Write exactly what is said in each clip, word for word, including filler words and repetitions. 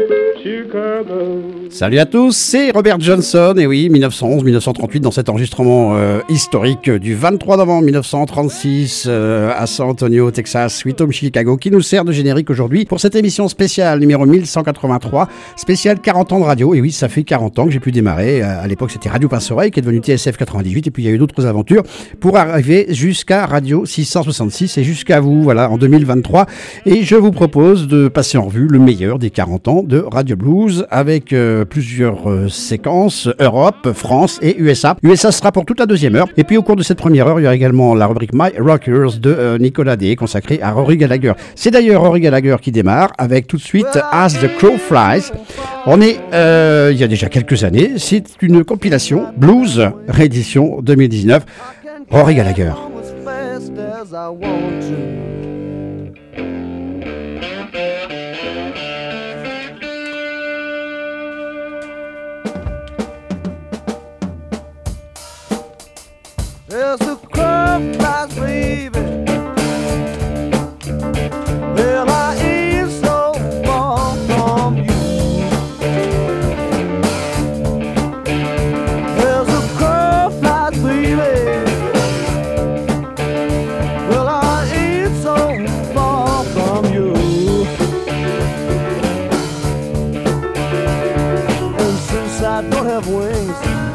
Salut à tous, c'est Robert Johnson, et oui, dix-neuf cent onze dix-neuf cent trente-huit dans cet enregistrement euh, historique du vingt-trois novembre mille neuf cent trente-six euh, à San Antonio, Texas, Sweet Home Chicago, qui nous sert de générique aujourd'hui pour cette émission spéciale numéro mille cent quatre-vingt-trois, spéciale quarante ans de radio. Et oui, ça fait quarante ans que j'ai pu démarrer. À l'époque, c'était Radio Passe-Oreille qui est devenu T S F quatre-vingt-dix-huit, et puis il y a eu d'autres aventures pour arriver jusqu'à Radio six cent soixante-six et jusqu'à vous, voilà, en deux mille vingt-trois. Et je vous propose de passer en revue le meilleur des quarante ans de Radio Blues avec euh, plusieurs euh, séquences, Europe, France et U S A. U S A sera pour toute la deuxième heure. Et puis au cours de cette première heure, il y aura également la rubrique My Rockers de euh, Nicolas D, consacrée à Rory Gallagher. C'est d'ailleurs Rory Gallagher qui démarre avec tout de suite As the Crow Flies. On est, euh, il y a déjà quelques années, c'est une compilation Blues réédition deux mille dix-neuf. Rory Gallagher. There's a crow flies, baby. Well, I ain't so far from you. There's a crow flies, baby. Well, I ain't so far from you. And since I don't have wings,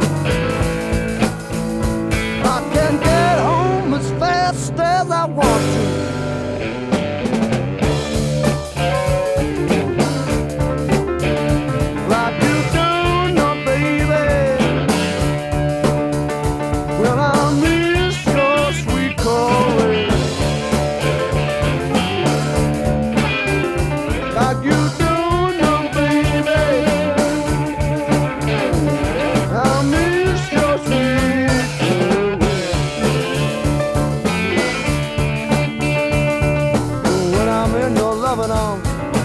get home as fast as I want to. Like you do, no baby. Well, I miss your sweet calling. Like you do, no baby. I miss your sweet calling. Loving on.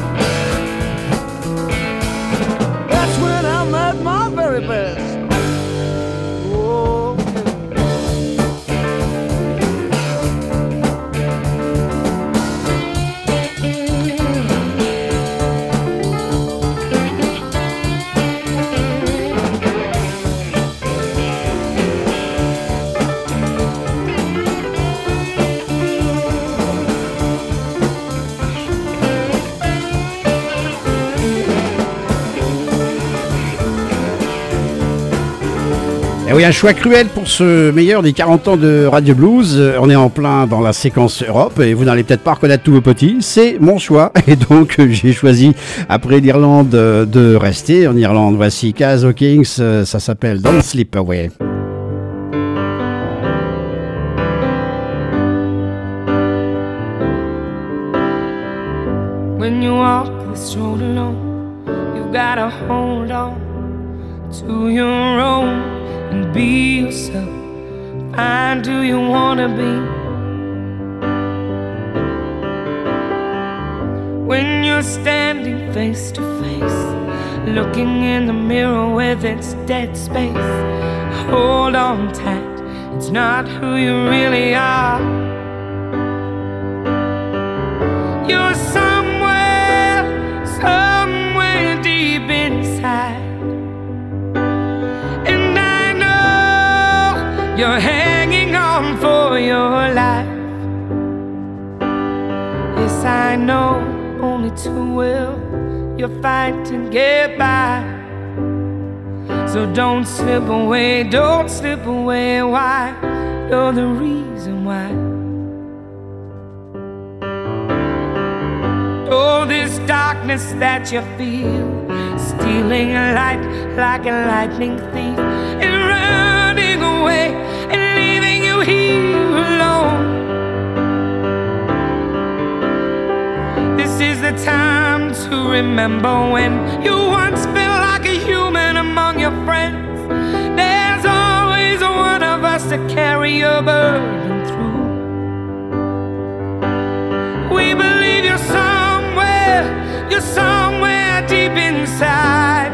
That's when I'm at my very best. Oh, Et oui, un choix cruel pour ce meilleur des quarante ans de Radio Blues. On est en plein dans la séquence Europe et vous n'allez peut-être pas reconnaître tous vos petits. C'est mon choix et donc j'ai choisi, après l'Irlande, de rester en Irlande. Voici Kaz O'Kings, ça s'appelle Don't Sleep Away. When you walk this road alone, you've gotta hold on to your own and be yourself. Find who you wanna be. When you're standing face to face, looking in the mirror with its dead space, hold on tight, it's not who you really are. You're somewhere, somewhere deep inside, and I know you're hanging on for your life. Yes, I know only too well you're fighting to get by. So don't slip away, don't slip away. Why? You're the reason why. Oh, this darkness that you feel, stealing a light like a lightning thief, and running away and leaving you here alone. This is the time to remember when you once felt like a human among your friends. There's always one of us to carry your burden through. We believe you're somewhere, you're somewhere deep inside,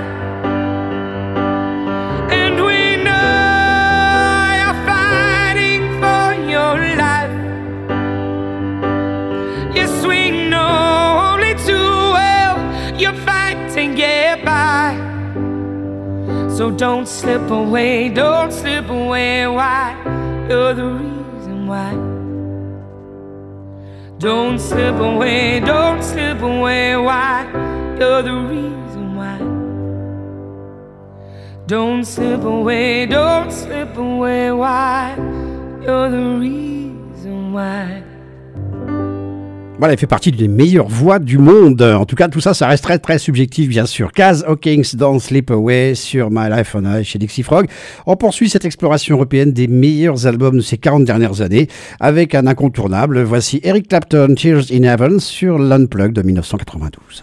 and we know you're fighting for your life. Yes, we know only too well you're fighting to get by. So don't slip away, don't slip away. Why? You're the reason why. Don't slip away, don't slip away. Why? You're the reason why. Don't slip away, don't slip away. Why? You're the reason why. Voilà, il fait partie des meilleures voix du monde. En tout cas, tout ça, ça reste très, très subjectif, bien sûr. Kaz Hawkins dans Sleep Away sur My Life on Ice chez Dixie Frog. On poursuit cette exploration européenne des meilleurs albums de ces quarante dernières années avec un incontournable. Voici Eric Clapton, Tears in Heaven sur l'Unplugged de dix-neuf cent quatre-vingt-douze.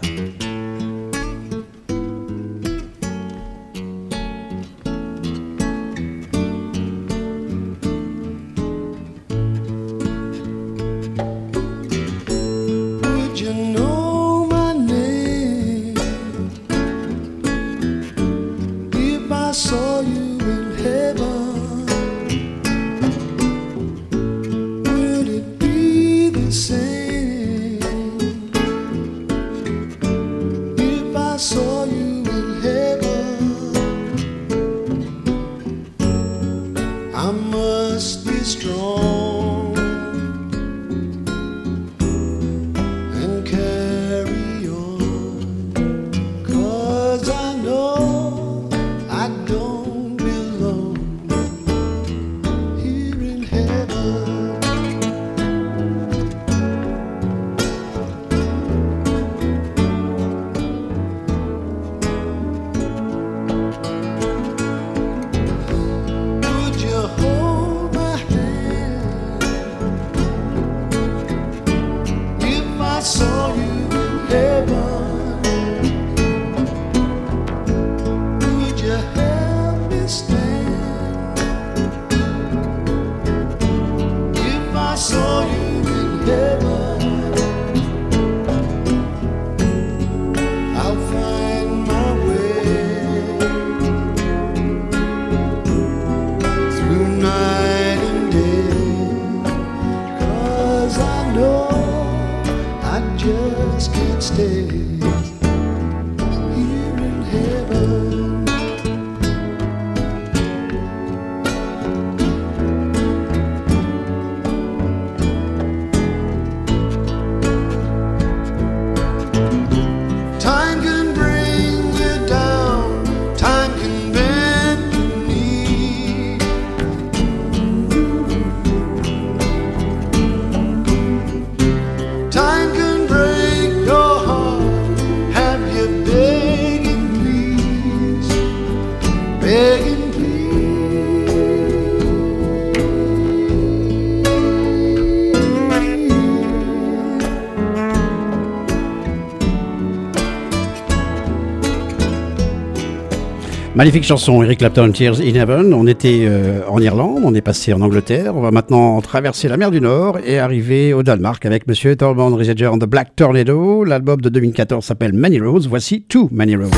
Magnifique chanson, Eric Clapton, Tears in Heaven. On était euh, en Irlande, on est passé en Angleterre. On va maintenant traverser la mer du Nord et arriver au Danemark avec Monsieur Tormund Risager and the Black Tornado. L'album de deux mille quatorze s'appelle Many Roads. Voici Too Many Roads.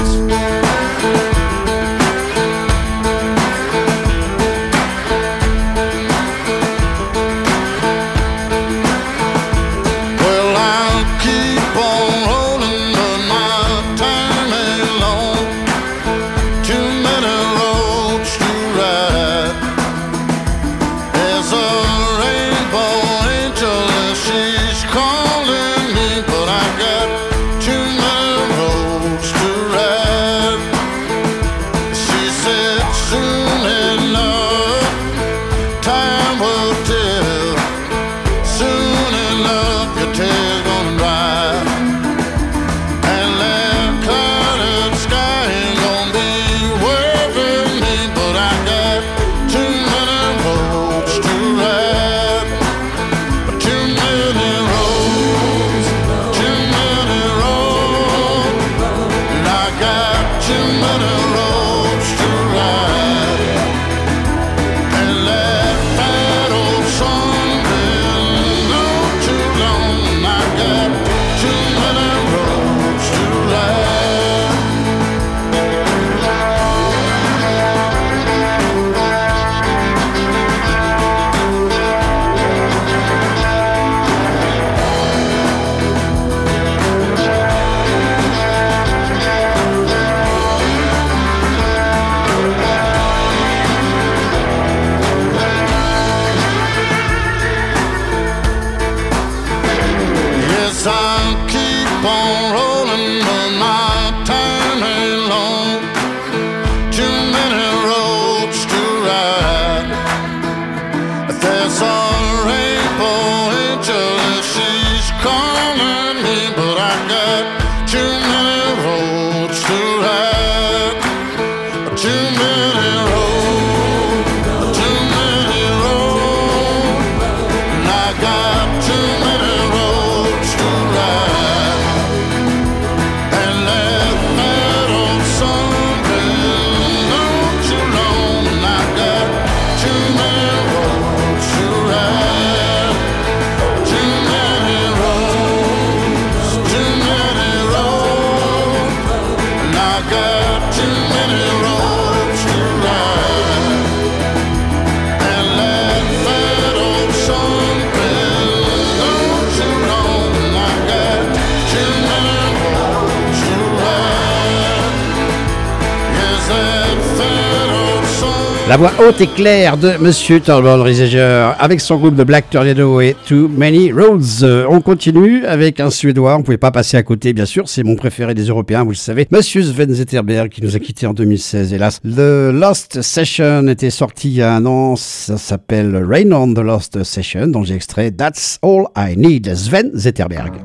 got too many roads to ride. And that fat old son been gone too long. I got too many roads to ride. Yes, that fat old son. La voix haute et claire de Monsieur Torvald Riesiger avec son groupe de Black Tornado et Too Many Roads. Euh, on continue avec un Suédois, on ne pouvait pas passer à côté bien sûr, c'est mon préféré des Européens, vous le savez, Monsieur Sven Zetterberg qui nous a quittés en deux mille seize, hélas. The Lost Session était sorti il y a un an, ça s'appelle Rain on the Lost Session, dont j'ai extrait That's All I Need, Sven Zetterberg.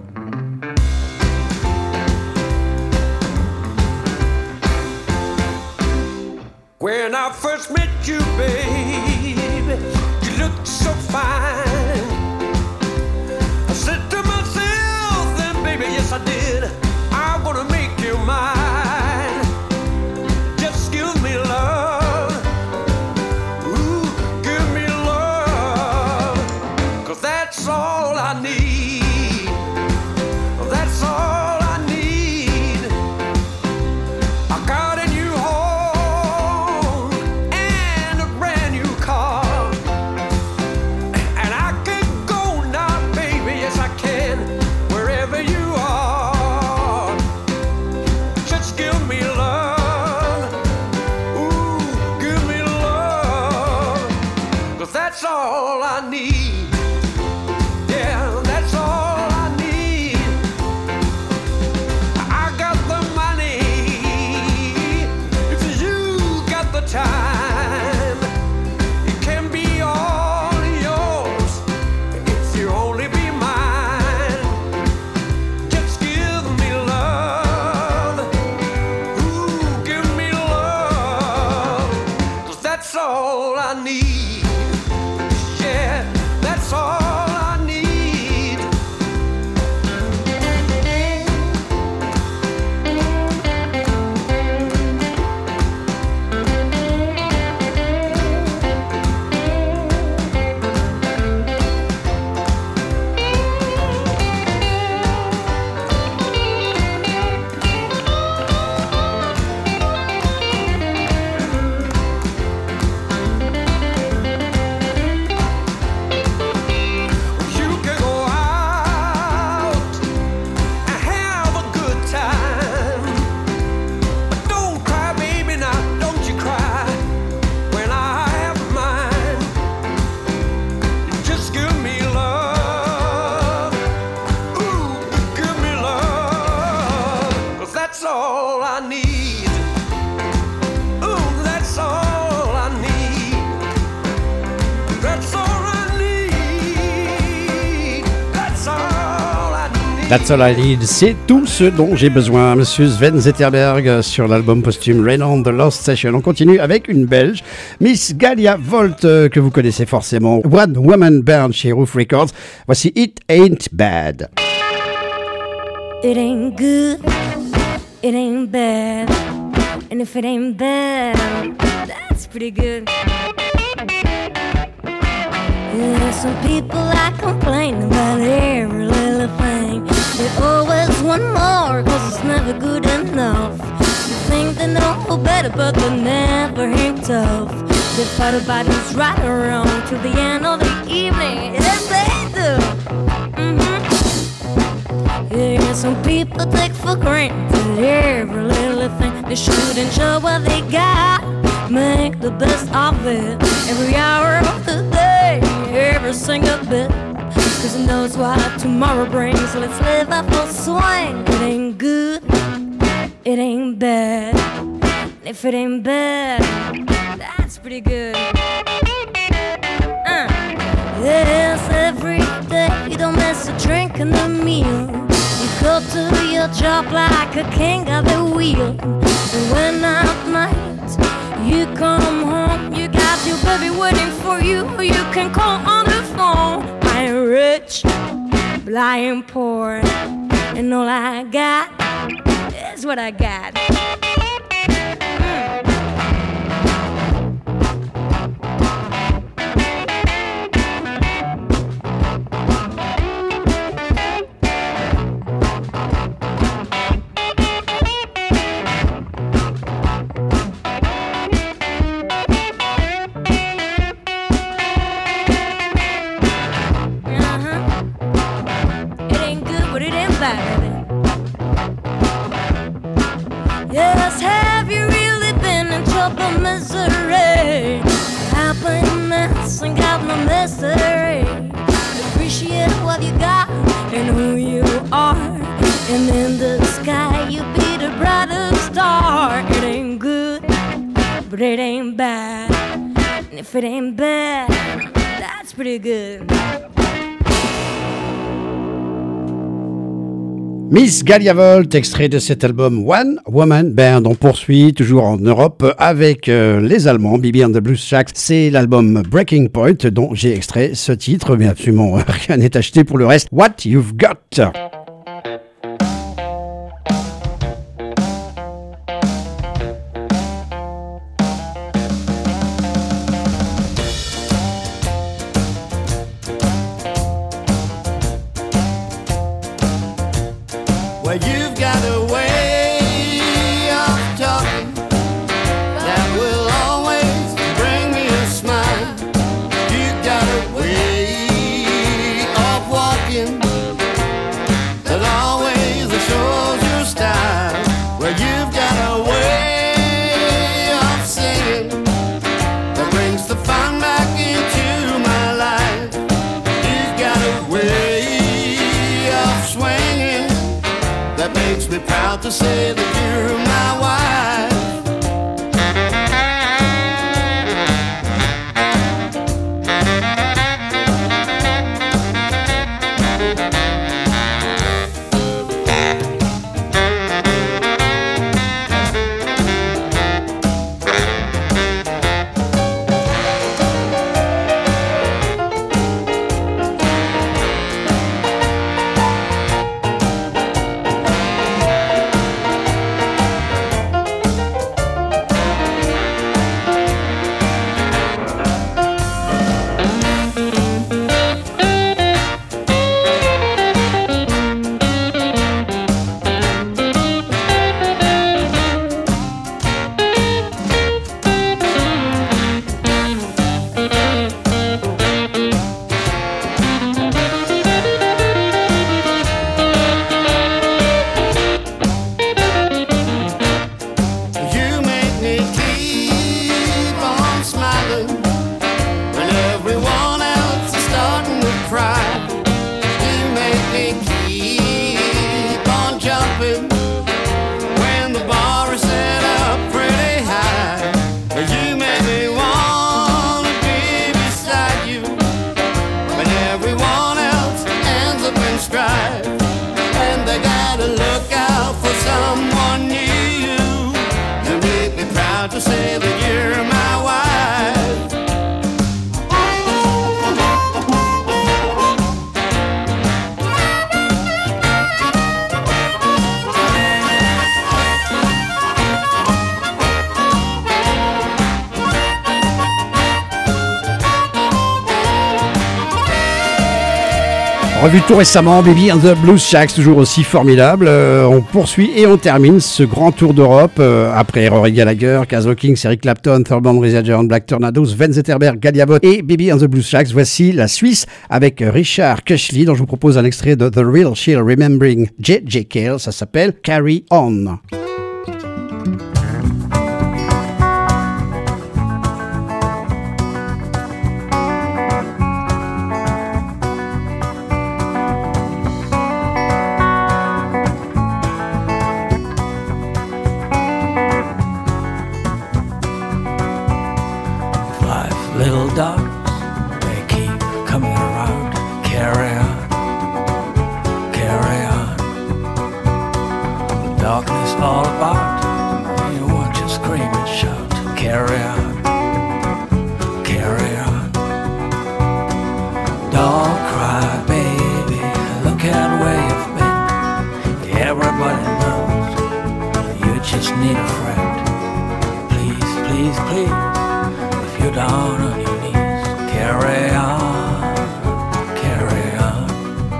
When I first met you, baby, you looked so fine. I said to myself, then, baby, yes, I did. I'm gonna make you mine. Just give me love. Ooh, give me love. 'Cause that's all I need. That's all I need. I got a new home and a brand new car, and I can go now, baby, yes I can, wherever you are. Just give me love, ooh, give me love, 'cause that's all I need, yeah, that's all I need. I got the money, if you got the time, it can be all yours if you only be mine. Just give me love, ooh, give me love, 'cause that's all I need, yeah, that's all I need. You can go out and have a good time, but don't cry, baby, now don't you cry when I have mine. Just give me love, ooh, give me love, 'cause that's all I need, ooh, that's all I need, that's all I need, that's all I need. That's all I need, c'est tout ce dont j'ai besoin, Monsieur Sven Zetterberg sur l'album posthume Rain on the Lost Session. On continue avec une Belge, Miss Galia Volt, euh, que vous connaissez forcément, One Woman Band chez Roof Records. Voici It Ain't Bad. It ain't good, it ain't bad, and if it ain't bad, that's pretty good. There's some people that complain about every little thing. They always want more, 'cause it's never good enough. They think they know better, but they never ain't tough. They fight about who's right or wrong till the end of the evening. Yes, they do. Mm-hmm. Yeah, some people take for granted every little thing. They shouldn't show what they got, make the best of it. Every hour of the day, every single bit, 'cause who knows what tomorrow brings. Let's live up full swing. It ain't good, it ain't bad, and if it ain't bad, that's pretty good. Uh. Yes, every day you don't miss a drink and a meal. You go to your job like a king at the wheel. And when at night you come home, you got your baby waiting for you. You can call on the phone. I'm rich, but I am poor, and all I got is what I got. ain't a mess, ain't got no mystery. Appreciate what you got and who you are. And in the sky you be the brightest star. It ain't good, but it ain't bad. And if it ain't bad, that's pretty good. Miss Galiavolt, extrait de cet album One Woman Band. On poursuit toujours en Europe avec euh, les Allemands, B B and the Blues Shacks. C'est l'album Breaking Point dont j'ai extrait ce titre, mais absolument rien n'est acheté pour le reste. What You've Got. Well, you've got a way of talking that will always bring me a smile. You've got a way of walking that always shows your style. Well, you've got a way of singing that brings the fun back into my life. You've got a way of swinging that makes me proud to say that you're my wife. You make me keep on smiling when everyone else is starting to cry. You make me keep on jumping when the bar is set up pretty high. You make me wanna be beside you when everyone else ends up in strife. And they gotta look out for someone new. You make me proud to say that you're my wife. Revu tout récemment, Baby and the Blues Shacks, toujours aussi formidable. Euh, on poursuit et on termine ce grand tour d'Europe euh, après Rory Gallagher, Castle Kings, Eric Clapton, Thurman Rizzagian, Black Tornadoes, Van Zetterberg, Galiavolt et Baby and the Blues Shacks. Voici la Suisse avec Richard Kushli, dont je vous propose un extrait de The Real Chill Remembering J J. Cale. Ça s'appelle Carry On. Five little dogs, they keep coming around. Carry on, carry on. The darkness all about. You want to scream and shout. Carry on, carry on. Don't cry, baby. Look at where you've been. Everybody knows you just need a friend. Please, please, please. If you're down on your knees, carry on, carry on.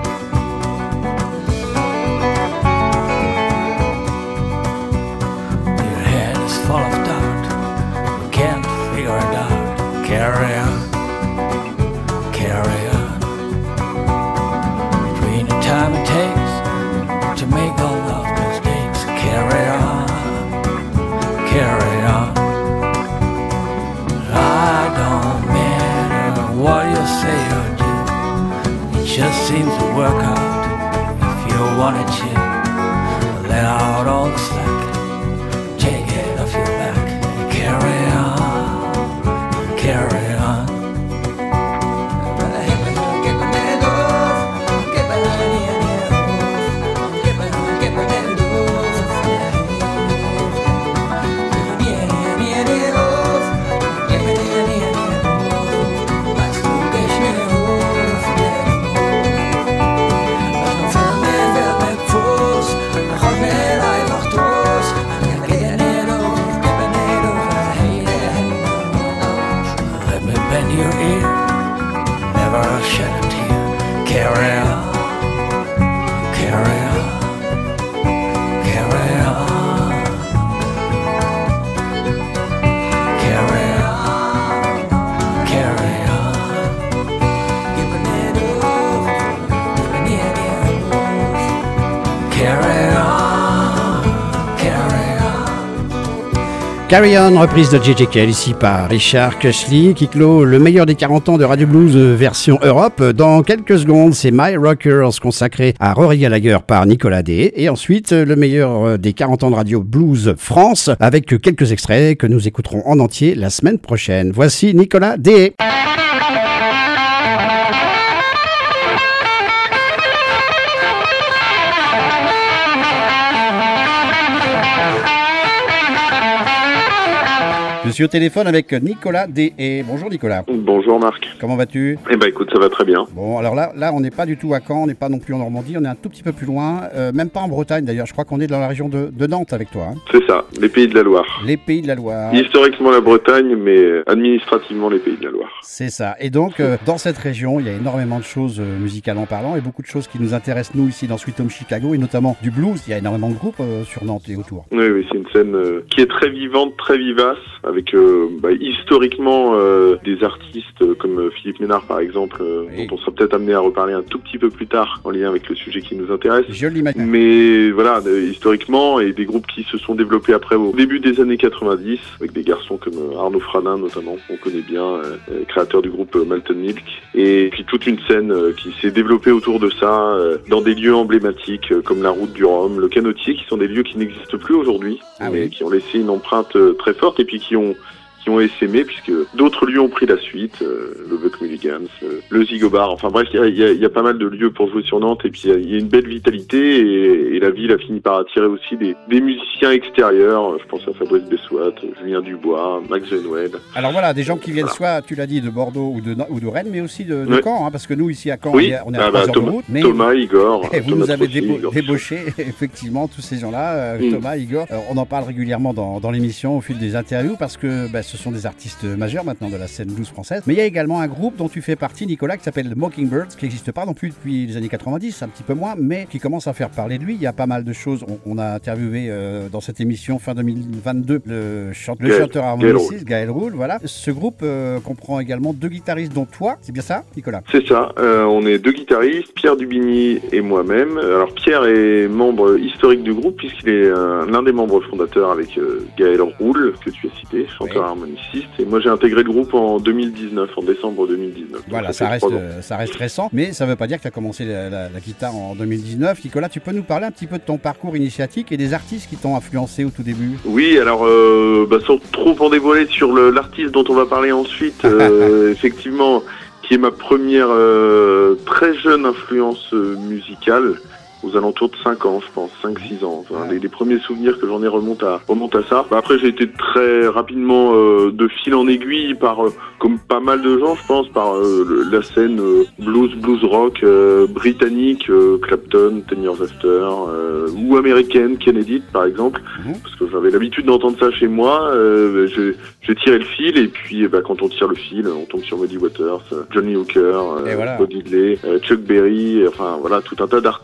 Your head is full of doubt, you can't figure it out. Carry on, carry on. Between the time it takes to make all those mistakes, carry on, carry on. I don't just seems to work out. If you wanted to let out all the slack, take it off your back and carry on, carry on. Carry On, reprise de J J Cale ici par Richard Cushley, qui clôt le meilleur des quarante ans de Radio Blues version Europe. Dans quelques secondes, c'est My Rockers consacré à Rory Gallagher par Nicolas D. Et ensuite, le meilleur des quarante ans de Radio Blues France, avec quelques extraits que nous écouterons en entier la semaine prochaine. Voici Nicolas D. Je suis au téléphone avec Nicolas D. Et bonjour Nicolas. Bonjour Marc. Comment vas-tu? Eh ben écoute, ça va très bien. Bon, alors là, là on n'est pas du tout à Caen, on n'est pas non plus en Normandie, on est un tout petit peu plus loin, euh, même pas en Bretagne d'ailleurs, je crois qu'on est dans la région de, de Nantes avec toi. Hein. C'est ça, les Pays de la Loire. Les Pays de la Loire. Historiquement la Bretagne, mais administrativement les Pays de la Loire. C'est ça. Et donc, euh, dans cette région, il y a énormément de choses euh, musicalement parlant et beaucoup de choses qui nous intéressent nous ici dans Sweet Home Chicago et notamment du blues. Il y a énormément de groupes euh, sur Nantes et autour. Oui, oui, c'est une scène euh, qui est très vivante, très vivace, avec euh, bah, historiquement euh, des artistes euh, comme euh, Philippe Ménard par exemple, euh, oui. dont on sera peut-être amené à reparler un tout petit peu plus tard en lien avec le sujet qui nous intéresse. Je l'imagine. Mais voilà, euh, historiquement, et des groupes qui se sont développés après au début des années quatre-vingt-dix, avec des garçons comme euh, Arnaud Fradin notamment, on connaît bien, euh, créateur du groupe euh, Malton Milk, et puis toute une scène euh, qui s'est développée autour de ça, euh, dans des lieux emblématiques euh, comme la Route du Rhum, le Canotier, qui sont des lieux qui n'existent plus aujourd'hui, ah mais oui. qui ont laissé une empreinte euh, très forte, et puis qui ont qui ont essaimé, puisque d'autres lieux ont pris la suite, euh, le Buck Mulligans, euh, le Zigobar, enfin bref, il y a, y a pas mal de lieux pour jouer sur Nantes, et puis il y, y a une belle vitalité, et, et la ville a fini par attirer aussi des, des musiciens extérieurs, je pense à Fabrice Bessoat, Julien Dubois, Max Genouel. Alors voilà, des gens qui viennent voilà. soit, tu l'as dit, de Bordeaux ou de, ou de Rennes, mais aussi de, de oui. Caen, hein, parce que nous, ici à Caen, oui. on est à ah trois bah, heures Thomas, de route. Mais Thomas, Igor. Et vous Thomas nous avez Trotty, débo- Igor débauché, effectivement, tous ces gens-là, euh, mm. Thomas, Igor. Euh, on en parle régulièrement dans, dans l'émission au fil des interviews, parce que bah, ce sont des artistes majeurs maintenant de la scène blues française. Mais il y a également un groupe dont tu fais partie, Nicolas, qui s'appelle Mockingbirds, qui n'existe pas non plus depuis les années quatre-vingt-dix, un petit peu moins, mais qui commence à faire parler de lui. Il y a pas mal de choses. On, on a interviewé euh, dans cette émission fin deux mille vingt-deux le, chant, le Gaël, chanteur harmoniciste Gaël Roule. Voilà. Ce groupe euh, comprend également deux guitaristes, dont toi. C'est bien ça, Nicolas? C'est ça. Euh, on est deux guitaristes, Pierre Dubigny et moi-même. Alors Pierre est membre historique du groupe puisqu'il est euh, l'un des membres fondateurs avec euh, Gaël Roule, que tu as cité, chanteur oui. harmoniciste. Et moi j'ai intégré le groupe en deux mille dix-neuf, en décembre deux mille dix-neuf. Voilà, ça, ça reste, euh, ça reste récent, mais ça ne veut pas dire que tu as commencé la, la, la guitare en deux mille dix-neuf. Nicolas, tu peux nous parler un petit peu de ton parcours initiatique et des artistes qui t'ont influencé au tout début? Oui, alors euh, bah, sans trop en dévoiler sur le, l'artiste dont on va parler ensuite, euh, effectivement, qui est ma première euh, très jeune influence euh, musicale. Aux alentours de cinq ans, je pense, cinq six ans. Enfin, ouais. les, les premiers souvenirs que j'en ai remontent à, remontent à ça. Bah, après, j'ai été très rapidement euh, de fil en aiguille par, euh, comme pas mal de gens, je pense, par euh, la scène euh, blues, blues rock euh, britannique, euh, Clapton, Ten Years After, euh, ou américaine, Kennedy, par exemple, mmh. parce que j'avais l'habitude d'entendre ça chez moi. Euh, j'ai, j'ai tiré le fil, et puis bah, quand on tire le fil, on tombe sur Muddy Waters, Johnny Hooker, euh, voilà. Bo Diddley, euh, Chuck Berry, enfin voilà, tout un tas d'artistes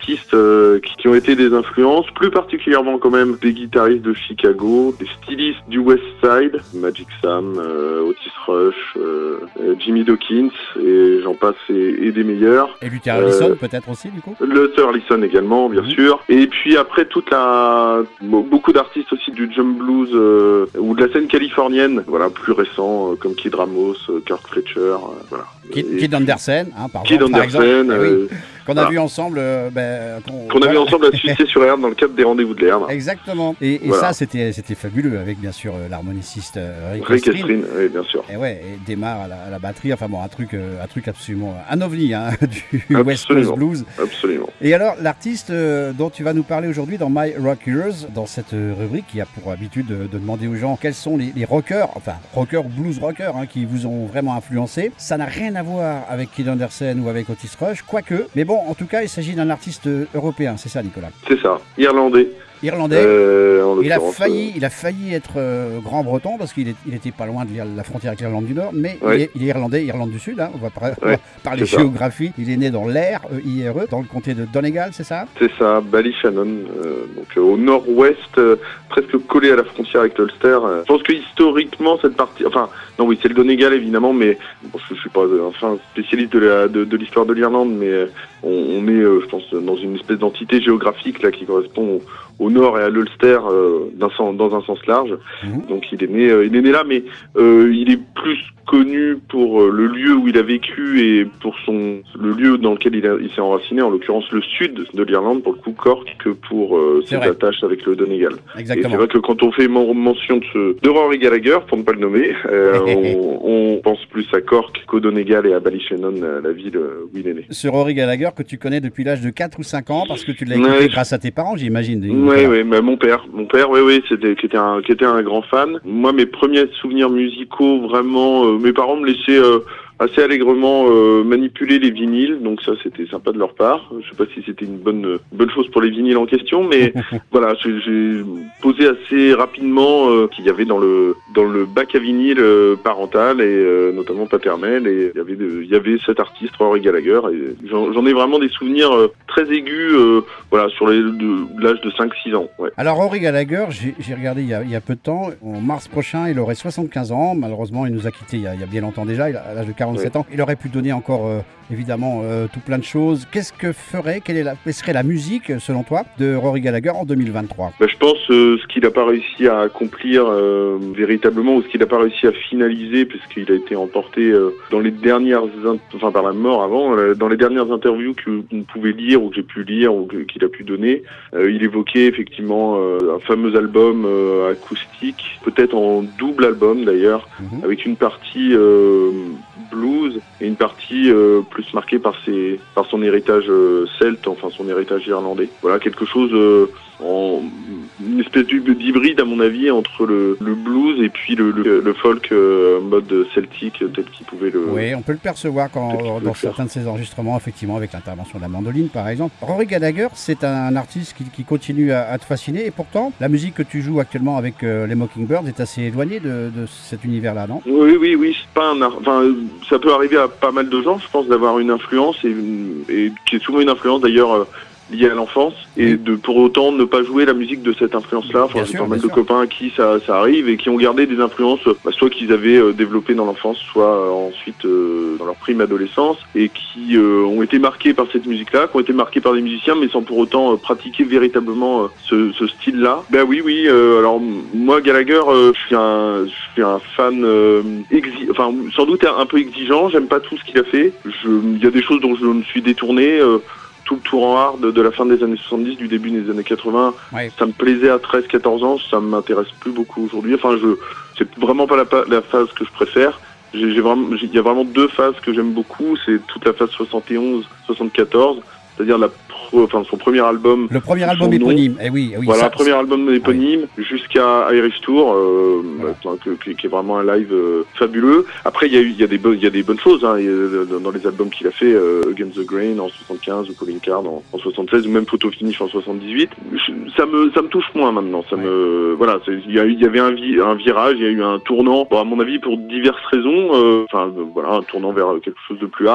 euh, qui, qui ont été des influences, plus particulièrement quand même des guitaristes de Chicago, des stylistes du West Side, Magic Sam, euh, Otis Rush, euh, Jimmy Dawkins, et j'en passe et, et des meilleurs. Et Luther Allison euh, peut-être aussi du coup. Luther Allison également, bien mmh. sûr. Et puis après toute la, beaucoup d'artistes aussi du jump blues euh, ou de la scène californienne, voilà, plus récents euh, comme Kid Ramos, euh, Kirk Fletcher, euh, voilà. Kid, Kid Andersen, hein, par, Kid par Andersen, exemple. euh, oui. Qu'on a voilà. vu ensemble, euh, ben, qu'on, qu'on a voilà. vu ensemble à Suicide sur Air dans le cadre des rendez-vous de l'air. Exactement. Et, et voilà. ça, c'était, c'était fabuleux avec bien sûr l'harmoniciste euh, Rick, Rick Estrin, oui, bien sûr. Et ouais, et démarre à la, à la batterie. Enfin bon, un truc, euh, un truc absolument, un ovni hein, du West Coast Blues. Absolument. Et alors, l'artiste euh, dont tu vas nous parler aujourd'hui dans My Rockers, dans cette rubrique qui a pour habitude de, de demander aux gens quels sont les, les rockers, enfin rockers ou blues rockers, hein, qui vous ont vraiment influencé. Ça n'a rien à voir avec Kid Andersen ou avec Otis Rush, quoique. Mais bon, en tout cas, il s'agit d'un artiste européen, c'est ça, Nicolas? C'est ça, irlandais. Irlandais. Euh, il a failli, il a failli être euh, grand breton parce qu'il est, il était pas loin de la frontière avec l'Irlande du Nord, mais ouais. il, est, il est irlandais, Irlande du Sud. Hein, on va, par, ouais, on va parler géographie. Ça. Il est né dans l'Air, E I R E, dans le comté de Donegal, c'est ça? C'est ça, Ballyshannon, euh, donc euh, au nord-ouest, euh, presque collé à la frontière avec l'Ulster. Euh. Je pense que historiquement cette partie, enfin non oui c'est le Donegal évidemment, mais bon, je, je suis pas euh, enfin spécialiste de, la, de, de l'histoire de l'Irlande, mais euh, on, on est, euh, je pense, dans une espèce d'entité géographique là qui correspond au, au nord et à l'Ulster euh, d'un sens, dans un sens large. Mmh. Donc il est né, euh, il est né là, mais euh, il est plus connu pour euh, le lieu où il a vécu et pour son le lieu dans lequel il, a, il s'est enraciné, en l'occurrence le sud de l'Irlande, pour le coup Cork, que pour euh, ses vrai. attaches avec le Donegal. Exactement. Et c'est vrai que quand on fait mention de ce de Rory Gallagher, pour ne pas le nommer, euh, on, on pense plus à Cork qu'au Donegal et à Ballyshannon, la ville où il est né. Ce Rory Gallagher que tu connais depuis l'âge de quatre ou cinq ans, parce que tu l'as écouté ouais, grâce à tes parents, j'imagine. Oui, oui, bah, mon père, mon père, oui, oui, c'était, qui était un, qui était un grand fan. Moi, mes premiers souvenirs musicaux, vraiment, euh, mes parents me laissaient euh, assez allègrement euh, manipuler les vinyles, donc ça, c'était sympa de leur part. Je sais pas si c'était une bonne, euh, bonne chose pour les vinyles en question, mais voilà, j'ai, j'ai posé assez rapidement euh, qu'il y avait dans le, dans le bac à vinyle euh, parental et euh, notamment paternel, et il y avait, de, il y avait cet artiste Rory Gallagher, et j'en, j'en ai vraiment des souvenirs euh, très aigus, euh, voilà, sur les, de, l'âge de cinq six ans. Ouais. Alors Rory Gallagher, j'ai, j'ai regardé il y, a, il y a peu de temps, en mars prochain, il aurait soixante-quinze ans. Malheureusement, il nous a quittés il y a, il y a bien longtemps déjà, il a, à l'âge de quarante-sept oui. ans. Il aurait pu donner encore euh, évidemment euh, tout plein de choses. Qu'est-ce que ferait, quelle, est la, quelle serait la musique, selon toi, de Rory Gallagher en deux mille vingt-trois? Bah, je pense euh, ce qu'il n'a pas réussi à accomplir euh, véritablement, ou ce qu'il n'a pas réussi à finaliser, puisqu'il a été emporté euh, dans les dernières, in- enfin par la mort avant, euh, dans les dernières interviews qu'on pouvait lire, ou que j'ai pu lire, ou que, qu'il a pu donner, euh, il évoquait effectivement euh, un fameux album euh, acoustique, peut-être en double album d'ailleurs, mm-hmm. avec une partie euh, blues et une partie euh, plus marquée par ses, par son héritage euh, celte, enfin son héritage irlandais. Voilà, quelque chose euh, en une espèce d'hybride à mon avis entre le, le blues et puis le, le, le folk euh, mode celtique tel qu'il pouvait le. Oui, on peut le percevoir quand, dans certains de ses enregistrements, effectivement, avec l'intervention de la mandoline par exemple. Rory Gallagher, c'est un artiste qui, qui continue à, à te fasciner, et pourtant la musique que tu joues actuellement avec euh, les Mockingbirds est assez éloignée de, de cet univers-là, non? Oui, oui, oui, c'est pas un art... enfin, ça peut arriver à pas mal de gens, je pense, d'avoir une influence et, et qui est souvent une influence d'ailleurs euh, liée à l'enfance, et oui. de pour autant ne pas jouer la musique de cette influence-là. Enfin, j'ai pas mal de copains à qui ça, ça arrive et qui ont gardé des influences, bah, soit qu'ils avaient euh, développées dans l'enfance, soit euh, ensuite euh, dans leur prime adolescence, et qui euh, ont été marqués par cette musique-là, qui ont été marqués par des musiciens, mais sans pour autant euh, pratiquer véritablement euh, ce, ce style-là. Ben oui, oui. Euh, alors moi, Gallagher, euh, je suis un, je suis un fan, euh, exi- enfin sans doute un peu exigeant. J'aime pas tout ce qu'il a fait. Il y a des choses dont je me suis détourné. Euh, tout le tour en hard de la fin des années soixante-dix, du début des années quatre-vingts, ouais. Ça me plaisait à treize quatorze ans, ça m'intéresse plus beaucoup aujourd'hui. Enfin, je, c'est vraiment pas la, la phase que je préfère. J'ai, j'ai vraiment, il y a vraiment deux phases que j'aime beaucoup, c'est toute la phase soixante et onze soixante-quatorze, c'est-à-dire la pro, enfin son premier album. Le premier album éponyme, eh oui, eh oui. Voilà, ça, premier ça... album éponyme, oui. Jusqu'à Irish Tour, euh, voilà. bah, que, qui est vraiment un live euh, fabuleux. Après, il y a eu, il y a des, il y a des bonnes choses, hein, dans, dans les albums qu'il a fait, euh, Against the Grain en soixante-quinze, ou Calling Card en, en soixante-seize, ou même Photo Finish en soixante-dix-huit. Je, ça me, ça me touche moins maintenant. Ça ouais. me, voilà, il y, y avait un, vi, un virage, il y a eu un tournant. Bon, à mon avis, pour diverses raisons. Enfin, euh, voilà, un tournant vers quelque chose de plus hard.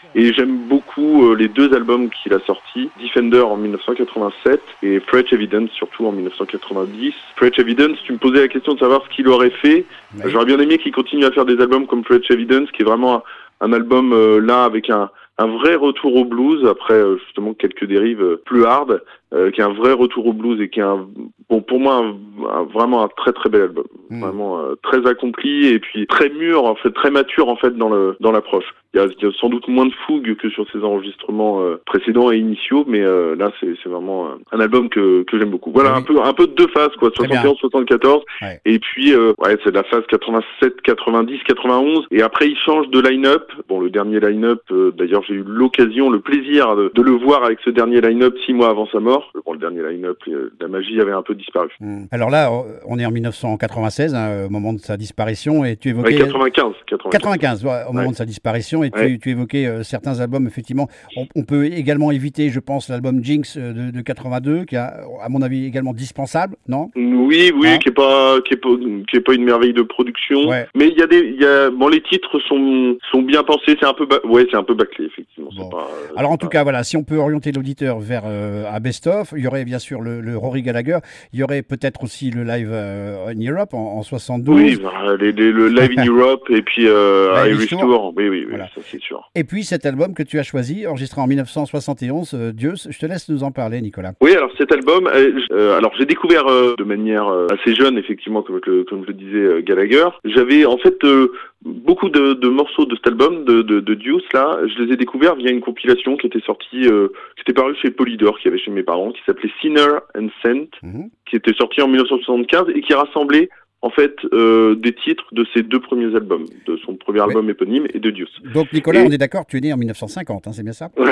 Et j'aime beaucoup euh, les deux albums qu'il a sortis, Defender en dix-neuf cent quatre-vingt-sept et Fresh Evidence surtout en dix-neuf cent quatre-vingt-dix. Fresh Evidence, tu me posais la question de savoir ce qu'il aurait fait. Oui. J'aurais bien aimé qu'il continue à faire des albums comme Fresh Evidence, qui est vraiment un, un album euh, là avec un, un vrai retour au blues, après euh, justement quelques dérives euh, plus hard, euh, qui est un vrai retour au blues et qui est un, bon pour moi un, un, vraiment un très très bel album, mmh. vraiment euh, très accompli et puis très mûr en fait, très mature en fait dans le dans l'approche. Il y a, il y a sans doute moins de fougue que sur ses enregistrements euh, précédents et initiaux, mais euh, là c'est c'est vraiment euh, un album que que j'aime beaucoup. Voilà, oui. un peu un peu de deux phases quoi, soixante et onze soixante-quatorze ouais. et puis euh, ouais c'est de la phase quatre-vingt-sept quatre-vingt-dix quatre-vingt-onze et après il change de line-up. Bon le dernier line-up, euh, d'ailleurs j'ai eu l'occasion, le plaisir de, de le voir avec ce dernier line-up six mois avant sa mort. Bon le dernier line-up, euh, la magie avait un peu disparu. Mmh. Alors là on est en dix-neuf cent quatre-vingt-seize, hein, au moment de sa disparition et tu évoquais ouais, quatre-vingt-quinze quatre-vingt-quinze ouais, au moment ouais. de sa disparition et tu, ouais. tu évoquais euh, certains albums effectivement. On, on peut également éviter, je pense, l'album Jinx de, de quatre-vingt-deux qui a à mon avis également dispensable, non? Oui, oui, hein qui est pas qui est pas qui est pas une merveille de production, ouais. mais il y a des il y a bon les titres sont sont bien pensés, c'est un peu ba... ouais, c'est un peu bâclé effectivement, bon. c'est pas, Alors c'est en tout pas... cas voilà, si on peut orienter l'auditeur vers euh, un best-of, il y aurait bien sûr le, le Rory Gallagher, il y aurait peut-être aussi le live euh, in Europe en, en soixante-douze. Oui, bah, les, les, le live in Europe et puis euh, Irish Tour. Tour. Oui, oui, oui, voilà. Ça c'est sûr. Et puis cet album que tu as choisi, enregistré en dix-neuf cent soixante et onze, euh, Dieu, je te laisse nous en parler, Nicolas. Oui, alors cet album, euh, alors j'ai découvert euh, de manière euh, assez jeune, effectivement, comme je, comme je le disais, euh, Gallagher. J'avais en fait euh, beaucoup de, de morceaux de cet album, de, de, de Deuce, là, je les ai découverts via une compilation qui était sortie, euh, qui était parue chez Polydor, qui avait chez mes parents, qui s'appelait Sinner and Saint, mm-hmm. qui était sortie en dix-neuf cent soixante-quinze et qui rassemblait en fait euh, des titres de ses deux premiers albums, de son premier album oui. éponyme et de Deuce. Donc Nicolas, et... on est d'accord, tu es né en dix-neuf cent cinquante, hein, c'est bien ça? Ouais.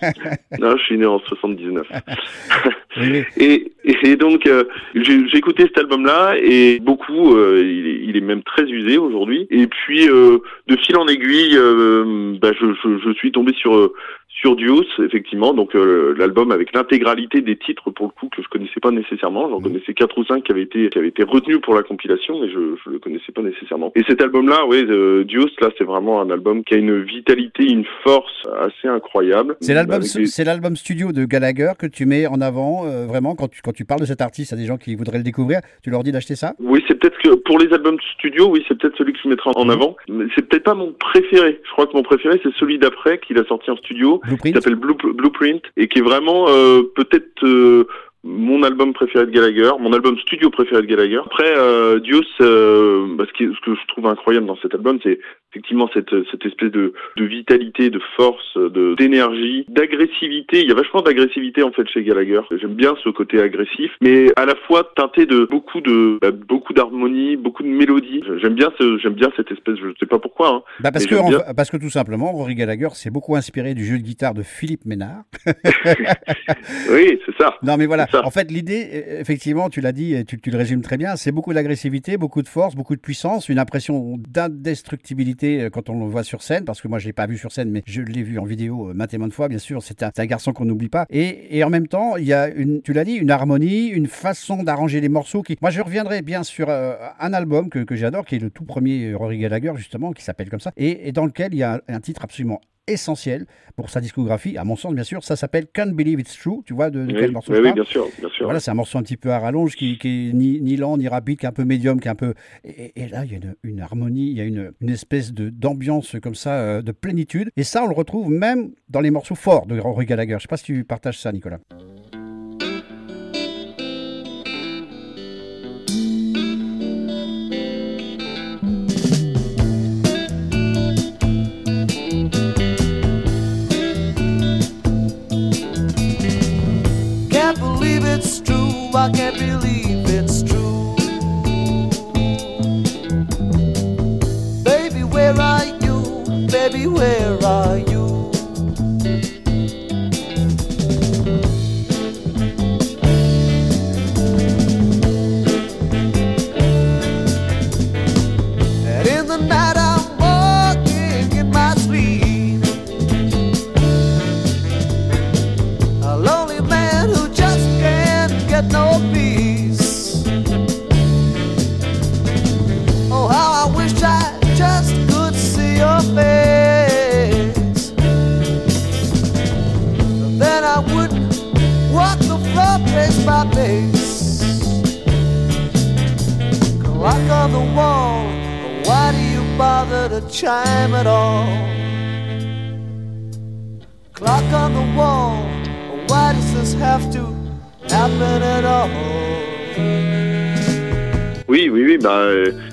Non, je suis né en soixante-dix-neuf. oui. et, et donc euh, j'ai, j'ai écouté cet album-là et beaucoup, euh, il, est, il est même très usé aujourd'hui. Et puis euh, de fil en aiguille, euh, bah, je, je, je suis tombé sur euh, sur Deuce, effectivement, donc euh, l'album avec l'intégralité des titres pour le coup que je connaissais pas nécessairement. J'en mmh. connaissais quatre ou cinq qui avaient été qui avaient été retenus pour la compilation, mais je je le connaissais pas nécessairement. Et cet album-là, oui, euh, Deuce, là, c'est vraiment un album qui a une vitalité, une force assez incroyable. C'est l'album, des... c'est l'album studio de Gallagher que tu mets en avant, euh, vraiment quand tu quand tu parles de cet artiste à des gens qui voudraient le découvrir, tu leur dis d'acheter ça? Oui, c'est peut-être que pour les albums studio, oui, c'est peut-être celui que je mettrai en mmh. avant. Mais c'est peut-être pas mon préféré. Je crois que mon préféré, c'est celui d'après qu'il a sorti en studio. Blueprint. Qui s'appelle Blue, Blueprint et qui est vraiment euh, peut-être euh, mon album préféré de Gallagher, mon album studio préféré de Gallagher. Après, euh, Deuce, euh, bah, ce, qui est, ce que je trouve incroyable dans cet album, c'est effectivement cette, cette espèce de, de vitalité, de force, de, d'énergie, d'agressivité. Il y a vachement d'agressivité en fait chez Gallagher. J'aime bien ce côté agressif, mais à la fois teinté de beaucoup de bah, beaucoup d'harmonie, beaucoup de mélodie. J'aime bien ce, j'aime bien cette espèce. Je ne sais pas pourquoi. Hein, bah parce que en, parce que tout simplement, Rory Gallagher s'est beaucoup inspiré du jeu de guitare de Philippe Ménard. Oui, c'est ça. Non, mais voilà. En fait, l'idée, effectivement, tu l'as dit et tu, tu le résumes très bien, c'est beaucoup d'agressivité, beaucoup de force, beaucoup de puissance, une impression d'indestructibilité quand on le voit sur scène, parce que moi, je ne l'ai pas vu sur scène, mais je l'ai vu en vidéo maintes et maintes fois, bien sûr. C'est un, c'est un garçon qu'on n'oublie pas. Et, et en même temps, il y a, une, tu l'as dit, une harmonie, une façon d'arranger les morceaux. Qui... Moi, je reviendrai bien sur euh, un album que, que j'adore, qui est le tout premier Rory Gallagher, justement, qui s'appelle comme ça, et, et dans lequel il y a un, un titre absolument essentiel pour sa discographie, à mon sens bien sûr, ça s'appelle Can't Believe It's True, tu vois de, de oui, quel morceau oui, je oui, parle. bien sûr, bien sûr. Voilà, c'est un morceau un petit peu à rallonge qui, qui est ni, ni lent ni rapide, qui est un peu médium, qui est un peu et, et là il y a une, une harmonie, il y a une, une espèce de d'ambiance comme ça, euh, de plénitude, et ça on le retrouve même dans les morceaux forts de Rory Gallagher. Je sais pas si tu partages ça, Nicolas. I can't believe it's true. Baby, where are you? Baby, where are you? And in the night I'm walking in my sleep, a lonely man who just can't get no peace. Oh, how I wish I just could see your face. on the wall, why do you bother to chime at all? Clock on the wall, why does this have to happen at all? Oui, oui, oui, bah,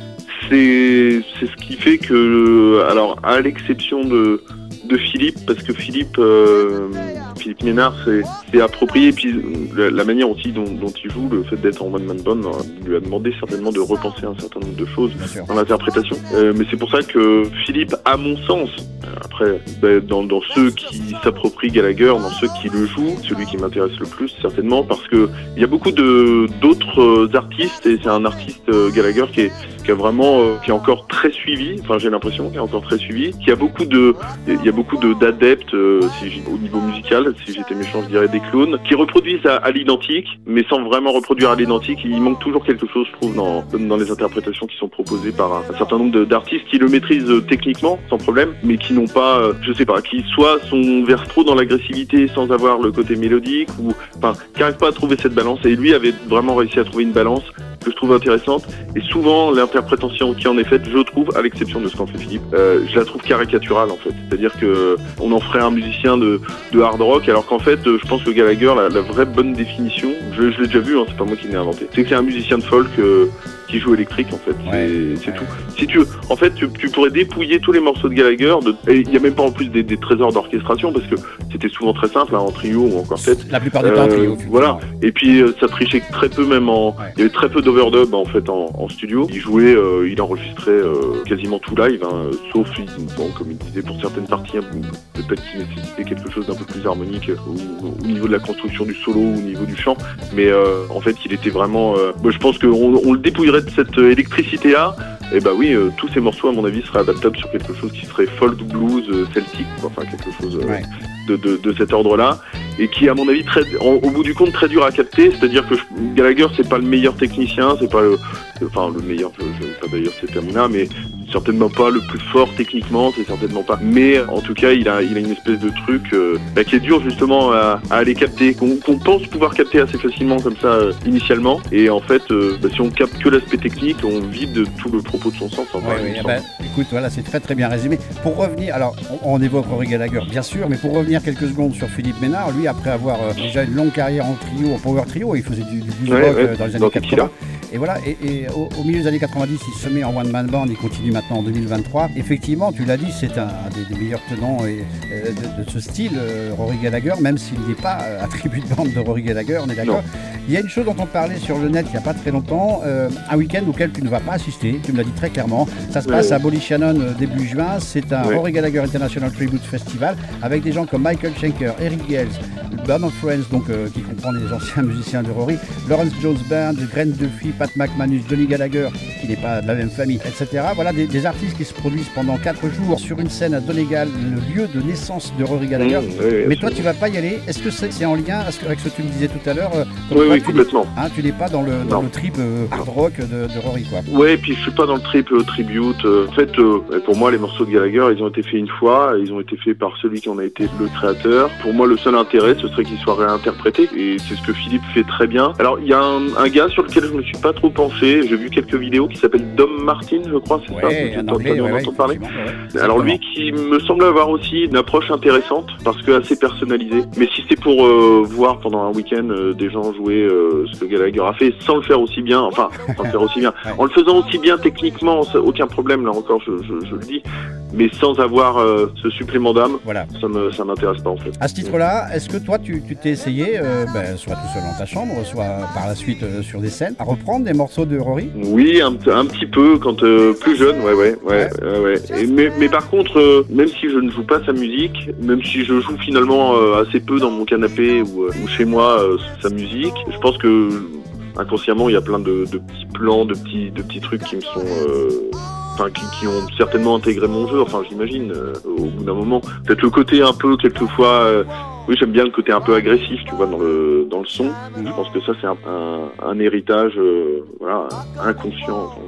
c'est, c'est ce qui fait que, alors, à l'exception de, de Philippe, parce que Philippe, euh, Philippe Ménard, c'est, c'est approprié, et puis la, la manière aussi dont, dont il joue, le fait d'être en one-man band, lui a demandé certainement de repenser un certain nombre de choses dans l'interprétation. Euh, mais c'est pour ça que Philippe, à mon sens, après, ben, dans, dans ceux qui s'approprient Gallagher, dans ceux qui le jouent, celui qui m'intéresse le plus, certainement, parce que il y a beaucoup de, d'autres artistes, et c'est un artiste euh, Gallagher qui est, qui a vraiment, euh, qui est encore très suivi, enfin j'ai l'impression qu'il est encore très suivi, qui a beaucoup de, il y a beaucoup de, d'adeptes, euh, si j'ai, au niveau musical, si j'étais méchant je dirais des clones, qui reproduisent à, à l'identique, mais sans vraiment reproduire à l'identique. Il manque toujours quelque chose, je trouve, dans, dans les interprétations qui sont proposées par un, un certain nombre de, d'artistes qui le maîtrisent euh, techniquement, sans problème, mais qui n'ont pas, euh, je sais pas, qui soit sont versent trop dans l'agressivité sans avoir le côté mélodique, ou enfin, qui n'arrivent pas à trouver cette balance. Et lui avait vraiment réussi à trouver une balance que je trouve intéressante, et souvent l'interprétation qui en est faite, je trouve, à l'exception de ce qu'en fait Philippe, euh, je la trouve caricaturale en fait. C'est-à-dire que on en ferait un musicien de, de hard rock, alors qu'en fait, je pense que Gallagher, la, la vraie bonne définition, je, je l'ai déjà vu, hein, c'est pas moi qui l'ai inventé, c'est que c'est un musicien de folk euh, qui joue électrique en fait, c'est, Ouais, c'est ouais. tout. Si tu veux, en fait, tu, tu pourrais dépouiller tous les morceaux de Gallagher, de, et il y a même pas en plus des, des trésors d'orchestration, parce que c'était souvent très simple, hein, en trio ou en quartet. La plupart du temps, en Euh, trio. voilà. Et puis euh, ça trichait très peu, même en. Ouais. Il y avait très peu d'overdub en fait en, en studio. Il jouait, euh, il enregistrait euh, quasiment tout live, hein, sauf bon, comme il disait pour certaines parties, hein, peut-être qu'il nécessitait quelque chose d'un peu plus harmonique euh, au, au niveau de la construction du solo, au niveau du chant. Mais euh, en fait, il était vraiment. Euh, bah, je pense qu'on on le dépouillerait de cette électricité-là. Et bah oui, euh, tous ces morceaux, à mon avis, seraient adaptables sur quelque chose qui serait folk, blues, euh, celtique, quoi, enfin quelque chose euh, Ouais. de, de, de cet ordre-là, et qui est à mon avis très, en, au bout du compte très dur à capter. C'est-à-dire que je, Gallagher, c'est pas le meilleur technicien, c'est pas le, enfin le meilleur, je, je pas d'ailleurs c'est Termina, mais certainement pas le plus fort techniquement, c'est certainement pas. Mais en tout cas, il a, il a une espèce de truc euh, bah, qui est dur justement à, à aller capter, qu'on, qu'on pense pouvoir capter assez facilement comme ça euh, initialement. Et en fait, euh, bah, si on capte que l'aspect technique, on vide tout le propos de son sens. Enfin, Ouais, il oui, me eh semble. ben, écoute, voilà, c'est très très bien résumé. Pour revenir, alors on, on évoque Rory Gallagher, bien sûr, mais pour revenir quelques secondes sur Philippe Ménard, lui, après avoir euh, déjà une longue carrière en trio, en power trio, il faisait du, du blues Ouais, rock ouais, euh, dans les dans années Tequila. quatre-vingts. Et voilà, et, et au, au milieu des années quatre-vingt-dix, il se met en one man band, il continue maintenant en deux mille vingt-trois. Effectivement, tu l'as dit, c'est un, un des, des meilleurs tenants et, euh, de, de ce style, euh, Rory Gallagher, même s'il n'est pas euh, attribut de bande de Rory Gallagher, on est d'accord. Non. Il y a une chose dont on parlait sur le net il n'y a pas très longtemps, euh, un week-end auquel tu ne vas pas assister, tu me l'as dit très clairement. Ça se Ouais, passe ouais. à Bolly Shannon euh, début juin. C'est un Ouais. Rory Gallagher International Tribute Festival avec des gens comme Michael Schenker, Eric Gales, le Band of Friends, donc, euh, qui comprend les anciens musiciens de Rory, Lawrence Jones Band, Grant Duffy, Pat McManus, Johnny Gallagher, qui n'est pas de la même famille, et cetera. Voilà des, des artistes qui se produisent pendant quatre jours sur une scène à Donegal, le lieu de naissance de Rory Gallagher. Mmh, oui, oui, Mais toi, tu absolument. vas pas y aller. Est-ce que c'est, c'est en lien avec ce que- avec ce que tu me disais tout à l'heure euh, comme Oui, quoi oui, tu n'es- complètement. hein, tu n'es pas dans le, dans Non. le trip euh, hard rock de, de Rory, quoi. Ouais, et puis je suis pas dans le triple tribute. Euh, En fait, euh, pour moi, les morceaux de Gallagher, ils ont été faits une fois, ils ont été faits par celui qui en a été le créateur. Pour moi, le seul intérêt, ce serait qu'ils soient réinterprétés, et c'est ce que Philippe fait très bien. Alors, il y a un, un gars sur lequel je me suis pas trop penché, j'ai vu quelques vidéos, qui s'appelle Dom Martin, je crois, c'est ça Ouais, J'ai un entendu anglais, en ouais, ouais, entendre parler. effectivement, ouais. Alors lui qui me semble avoir aussi une approche intéressante parce que assez personnalisée. Mais si c'est pour euh, voir pendant un week-end euh, des gens jouer euh, ce que Gallagher a fait sans le faire aussi bien, enfin sans le faire aussi bien, Ouais. en le faisant aussi bien techniquement, ça, aucun problème là encore, je, je, je le dis, mais sans avoir euh, ce supplément d'âme, Voilà. ça me ça m'intéresse pas en fait. À ce titre-là, est-ce que toi, tu, tu t'es essayé, euh, ben, soit tout seul dans ta chambre, soit par la suite euh, sur des scènes, à reprendre des morceaux de Rory? Oui, un, un petit peu quand euh, plus jeune, ouais, ouais, ouais, ouais. ouais. Et, mais, mais par contre, euh, même si je ne joue pas sa musique, même si je joue finalement euh, assez peu dans mon canapé ou, euh, ou chez moi euh, sa musique, je pense que inconsciemment il y a plein de, de petits plans, de petits, de petits trucs qui me sont, euh, enfin qui, qui ont certainement intégré mon jeu. Enfin, j'imagine euh, au bout d'un moment, peut-être le côté un peu quelquefois. Euh, Oui, j'aime bien le côté un peu agressif, tu vois, dans le dans le son. Je pense que ça, c'est un, un, un héritage, euh, voilà, inconscient, enfin, subconscient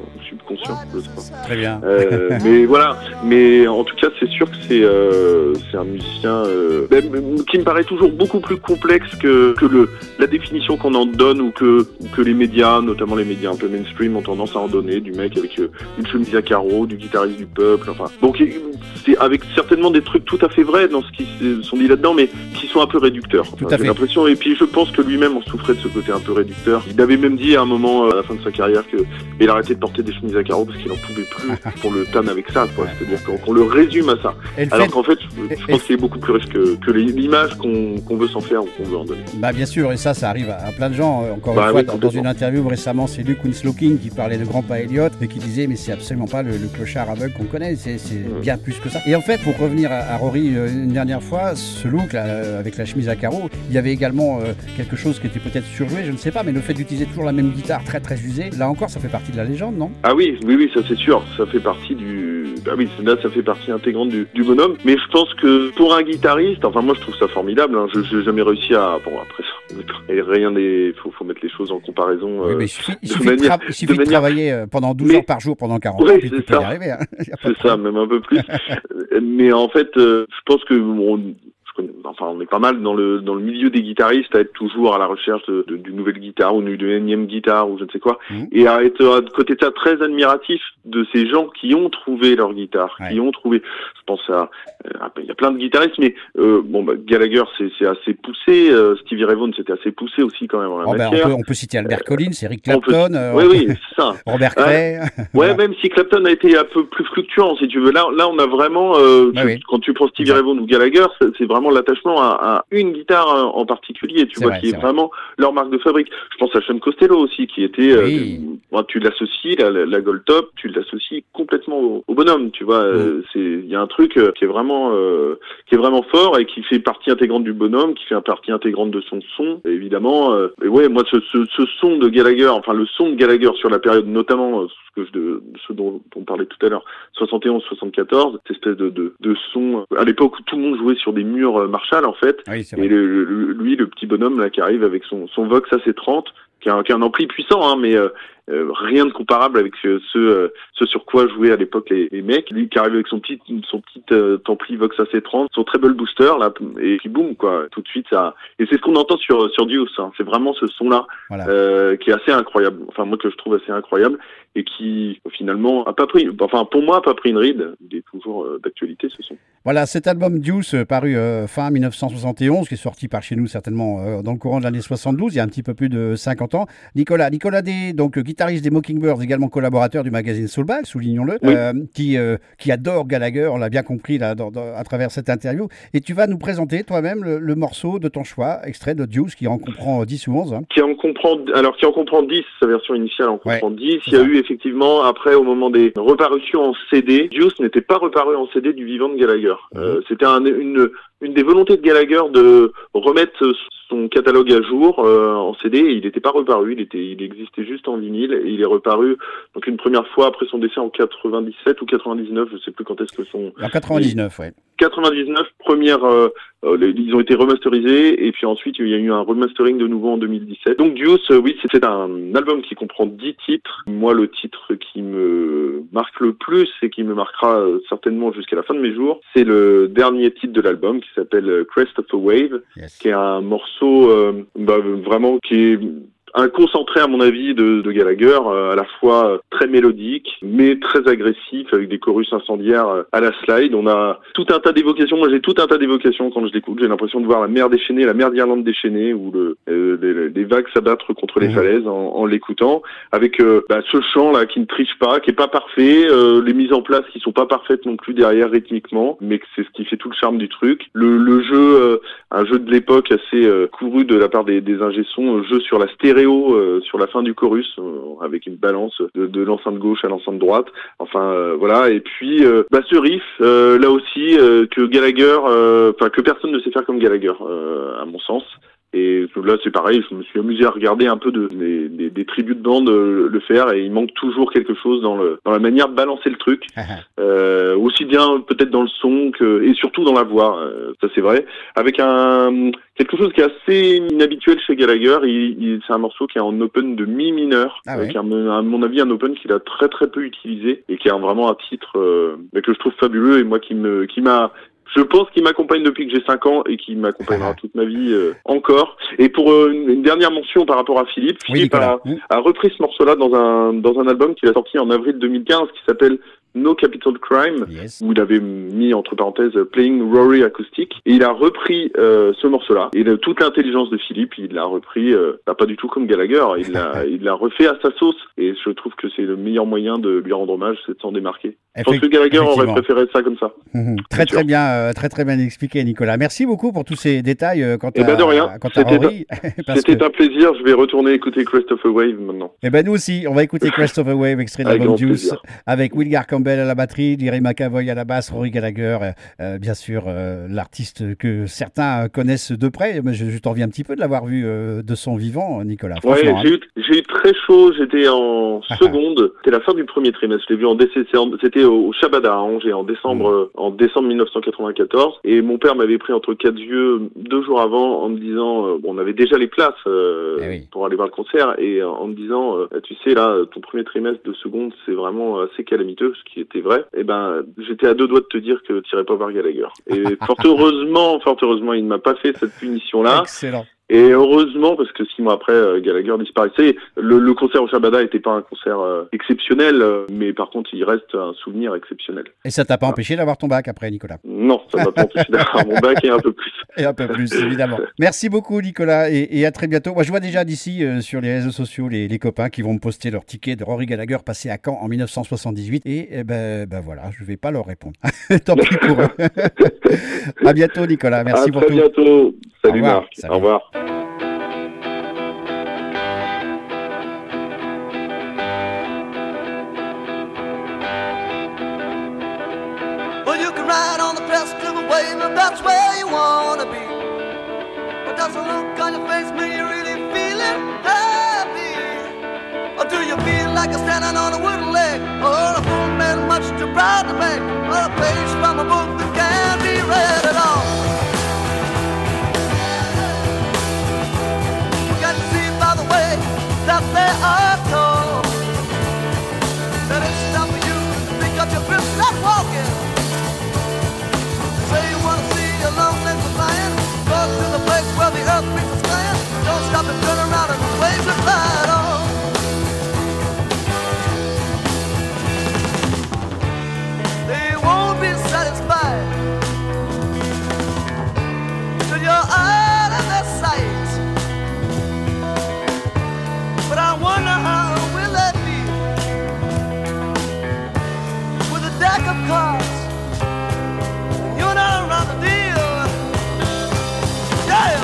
subconscient, je crois. Très bien. Euh, mais voilà, mais en tout cas, c'est sûr que c'est euh, c'est un musicien euh, même, qui me paraît toujours beaucoup plus complexe que, que le, la définition qu'on en donne ou que, ou que les médias, notamment les médias un peu mainstream, ont tendance à en donner, du mec avec euh, une chemise à carreaux, du guitariste du peuple, enfin. Donc c'est avec certainement des trucs tout à fait vrais dans ce qui sont dit là-dedans, mais qui sont un peu réducteurs. Tout Enfin, à j'ai fait. l'impression, et puis je pense que lui-même en souffrait de ce côté un peu réducteur. Il avait même dit à un moment, à la fin de sa carrière, que il arrêtait de porter des chemises à carreaux parce qu'il en pouvait plus qu'on le tanne avec ça, quoi. C'est-à-dire qu'on, qu'on le résume à ça. Et le Alors fait- qu'en fait, je, je et- pense qu'il est beaucoup plus riche que, que les- l'image qu'on, qu'on veut s'en faire ou qu'on veut en donner. Bah bien sûr, et ça, ça arrive à, à plein de gens. Euh, Encore Bah une fois, oui, dans, dans complètement. une interview récemment, c'est Luke Winslow King qui parlait de Grandpa Elliot et qui disait mais c'est absolument pas le, le clochard aveugle qu'on connaît, c'est, c'est Ouais. bien plus que ça. Et en fait, pour revenir à, à Rory euh, une dernière fois, ce look là, euh, avec la chemise à carreaux, il y avait également euh, quelque chose qui était peut-être surjoué, je ne sais pas, mais le fait d'utiliser toujours la même guitare très très usée, là encore, ça fait partie de la légende, non? Ah oui, oui, oui, ça c'est sûr, ça fait partie du... Bah oui, là ça fait partie intégrante du, du bonhomme, mais je pense que pour un guitariste, enfin moi je trouve ça formidable, hein. je n'ai jamais réussi à... Bon après ça, et rien n'est... Faut, faut mettre les choses en comparaison. Oui, euh, mais il suffit, il de suffit de, manière- tra- il suffit de de manière- travailler euh, pendant douze Mais- heures par jour pendant quarante Oui, ans, puis c'est tu peux y ça. arriver. Hein. Y a pas de C'est ça, problème. même un peu plus. Mais en fait, euh, je pense que bon, je connais, enfin, on est pas mal dans le dans le milieu des guitaristes à être toujours à la recherche de, de- d'une nouvelle guitare ou d'une énième guitare ou je ne sais quoi, Mhm. et à être à côté de ça très admiratif de ces gens qui ont trouvé leur guitare, Ouais. qui ont trouvé. Je pense à, à- il y a plein de guitaristes, mais euh, bon, bah, Gallagher c'est c'est assez poussé, euh, Stevie Ray Vaughan c'était assez poussé aussi quand même en la Oh, ben, on, matière. peut, on peut citer Albert Collins, Eric On peut- Clapton, euh, oui, on peut- oui, c'est ça. Robert Ouais. Cray. Ouais, Voilà. même si Clapton a été un peu plus fluctuant, si tu veux. Là, là, on a vraiment, euh, Bah tu- oui. quand tu prends Stevie Exact. Ray Vaughan ou Gallagher, c'est, c'est vraiment l'attachement à, à une guitare euh, en particulier. Tu C'est vois, vrai, qui est c'est vrai. vraiment leur marque de fabrique. Je pense à Sean Costello aussi, qui était, euh, Oui. du- bon, tu l'associes, la, la, la Gold Top, tu l'associes complètement au, au bonhomme. Tu vois, euh, c'est, il y a un truc euh, qui est vraiment, euh, qui est vraiment fort et qui fait partie intégrante du bonhomme, qui fait partie intégrante de son son. Et évidemment, euh, et ouais, moi, ce, ce, ce son de Gallagher, enfin le son de Gallagher sur la période, notamment euh, ce que je, de, ce dont, dont on parlait tout à l'heure, soixante et onze soixante-quatorze, cette espèce de, de, de son, euh, à l'époque où tout le monde jouait sur des murs euh, Marshall en fait, Oui, c'est et vrai. le, le- lui, le petit bonhomme là qui arrive avec son, son Vox A C trente, qui a, un- qui a un ampli puissant, hein, mais euh, euh, rien de comparable avec euh, ce, euh, ce sur quoi jouaient à l'époque les, les mecs. Lui qui arrive avec son petit, son petit euh, ampli Vox A C trente, son treble booster là, et puis boum quoi, tout de suite ça. Et c'est ce qu'on entend sur sur Deuce, hein. C'est vraiment ce son là Voilà. euh, qui est assez incroyable. Enfin moi que je trouve assez incroyable et qui finalement a pas pris, enfin pour moi a pas pris une ride. Il est toujours euh, d'actualité ce son. Voilà, cet album Deuce, euh, paru euh, fin dix-neuf cent soixante et onze, qui est sorti par chez nous certainement euh, dans le courant de l'année soixante-douze, il y a un petit peu plus de cinquante ans. Nicolas, Nicolas Day, donc euh, guitariste des Mockingbirds, également collaborateur du magazine Soulbag, soulignons-le, Oui. euh, qui, euh, qui adore Gallagher, on l'a bien compris là, dans- dans- à travers cette interview. Et tu vas nous présenter toi-même le, le morceau de ton choix, extrait de Deuce, qui en comprend dix ou onze. Hein. Qui en comprend, alors qui en comprend dix, sa version initiale en comprend dix. Il y a ça. eu effectivement, après, au moment des reparutions en C D, Deuce n'était pas reparu en C D du vivant de Gallagher. Euh, c'était un, une, une des volontés de Gallagher de remettre son catalogue à jour euh, en C D, et il n'était pas reparu, il était, il existait juste en vinyle, et il est reparu donc une première fois après son décès en quatre-vingt-dix-sept ou quatre-vingt-dix-neuf, je sais plus quand est-ce que son... En quatre-vingt-dix-neuf, ouais. quatre-vingt-dix-neuf, première, euh, euh, les- ils ont été remasterisés, et puis ensuite il y a eu un remastering de nouveau en deux mille dix-sept. Donc Deuce, euh, oui, c'est un album qui comprend dix titres. Moi, le titre qui me marque le plus et qui me marquera euh, certainement jusqu'à la fin de mes jours, c'est le dernier titre de l'album qui s'appelle euh, Crest of a Wave, Yes. qui est un morceau euh, bah, vraiment qui est un concentré à mon avis de, de Gallagher, euh, à la fois euh, très mélodique mais très agressif avec des chorus incendiaires euh, à la slide. On a tout un tas d'évocations, moi j'ai tout un tas d'évocations quand je l'écoute, j'ai l'impression de voir la mer déchaînée, la mer d'Irlande déchaînée ou le, euh, les, les vagues s'abattre contre les Mhm. falaises en, en l'écoutant, avec euh, bah, ce chant là qui ne triche pas, qui est pas parfait, euh, les mises en place qui sont pas parfaites non plus derrière rythmiquement, mais que c'est ce qui fait tout le charme du truc. Le, le jeu, euh, un jeu de l'époque assez euh, couru de la part des, des ingé-sons, euh, jeu sur la stéréo euh, sur la fin du chorus euh, avec une balance de, de l'enceinte gauche à l'enceinte droite. Enfin euh, voilà. Et puis euh, bah, ce riff euh, là aussi euh, que Gallagher, enfin euh, que personne ne sait faire comme Gallagher euh, à mon sens. Et là, c'est pareil, je me suis amusé à regarder un peu de, des, des, des tribus de bande euh, le faire, et il manque toujours quelque chose dans, le, dans la manière de balancer le truc, euh, aussi bien peut-être dans le son que, et surtout dans la voix, euh, ça c'est vrai, avec un quelque chose qui est assez inhabituel chez Gallagher. Il, il, c'est un morceau qui est en open de mi mineur, Ah ouais. qui est à mon avis un open qu'il a très très peu utilisé et qui est un, vraiment un titre euh, que je trouve fabuleux, et moi qui me qui m'a je pense qu'il m'accompagne depuis que j'ai cinq ans et qui m'accompagnera toute ma vie euh, encore. Et pour euh, une, une dernière mention par rapport à Philippe, Oui, Philippe Nicolas. a, a repris ce morceau-là dans un dans un album qu'il a sorti en avril deux mille quinze qui s'appelle No Capital Crime, Yes. où il avait mis entre parenthèses Playing Rory Acoustic, et il a repris euh, ce morceau-là. Et de toute l'intelligence de Philippe, il l'a repris, euh, bah, pas du tout comme Gallagher, il l'a il l'a refait à sa sauce. Et je trouve que c'est le meilleur moyen de lui rendre hommage, c'est de s'en démarquer. Je pense que Gallagher aurait Effectivement. préféré ça comme ça. Mhm. Très sûr. très bien, euh, très très bien expliqué, Nicolas. Merci beaucoup pour tous ces détails euh, quant Eh à, ben de rien. quant à C'était Rory. parce C'était que- un plaisir, je vais retourner écouter Crest of a Wave maintenant. Eh ben nous aussi, on va écouter Crest of a Wave, extrait de Avec l'album grand Juice, plaisir. avec Wilgar Campbell à la batterie, Jerry McAvoy à la basse, Rory Gallagher, euh, euh, bien sûr euh, l'artiste que certains connaissent de près. Mais je, je t'en reviens un petit peu de l'avoir vu euh, de son vivant, Nicolas. Ouais, Franchement, hein. j'ai eu, j'ai eu très chaud, j'étais en seconde, c'était la fin du premier trimestre, je l'ai vu en décembre, c'était au Shabada à Angers en décembre, Mm. euh, en décembre mille neuf cent quatre-vingt-quatorze, et mon père m'avait pris entre quatre yeux deux jours avant en me disant, euh, bon, on avait déjà les places euh, Eh oui. pour aller voir le concert, et euh, en me disant, euh, tu sais là, ton premier trimestre de seconde, c'est vraiment assez calamiteux, ce qui était vrai. Et ben, j'étais à deux doigts de te dire que tu irais pas voir Gallagher. Et fort heureusement, fort heureusement, il ne m'a pas fait cette punition-là. Excellent. Et heureusement, parce que six mois après, euh, Gallagher disparaissait. Le, le concert au Shabada n'était pas un concert euh, exceptionnel, euh, mais par contre, il reste un souvenir exceptionnel. Et ça t'a pas empêché d'avoir ton bac après, Nicolas? Non, ça m'a pas empêché d'avoir mon bac et un peu plus. Et un peu plus, évidemment. Merci beaucoup, Nicolas, et, et à très bientôt. Moi, je vois déjà d'ici, euh, sur les réseaux sociaux, les, les copains qui vont me poster leur ticket de Rory Gallagher passé à Caen en mille neuf cent soixante-dix-huit. Et eh ben, ben voilà, je vais pas leur répondre. Tant pis pour eux. À bientôt, Nicolas. Merci à pour très tout. bientôt. Salut Au revoir. Marc. Salut. Au revoir. Well, you can ride on the crest of a wave if that's where you wanna be. But does the look on your face make you really feeling happy? Or do you feel like you're standing on a wooden leg? Or a full man much too proud to beg? Or a page from a book that can't be read at all? You got to see by the way that they are told that it's time for you to pick up your grip, stop walking. Say you wanna see your long legs are flying. Go to the place where the earth meets the sky. Don't stop and turn around and wave goodbye on. They won't be satisfied till you're out of their sight. But I wonder how will that be with a deck of cards. You're not around the deal. Yeah.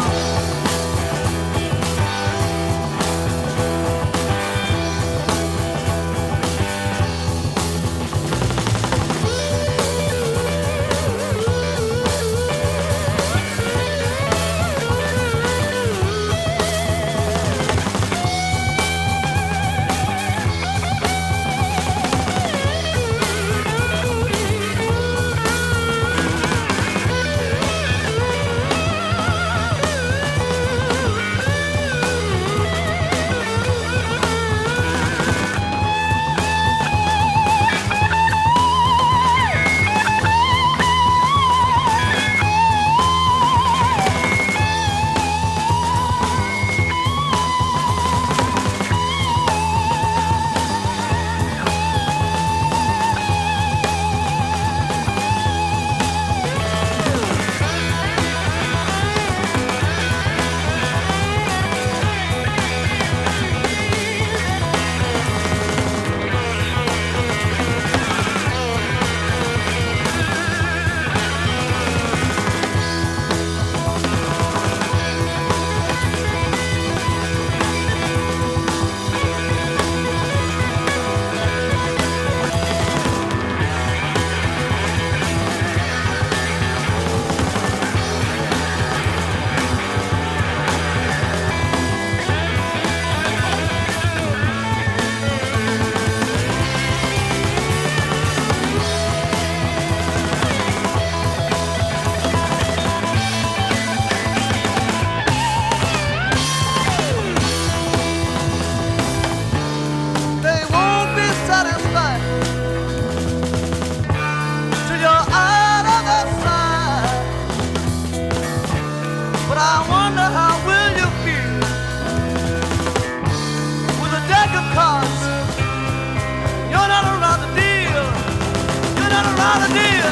dollar deal.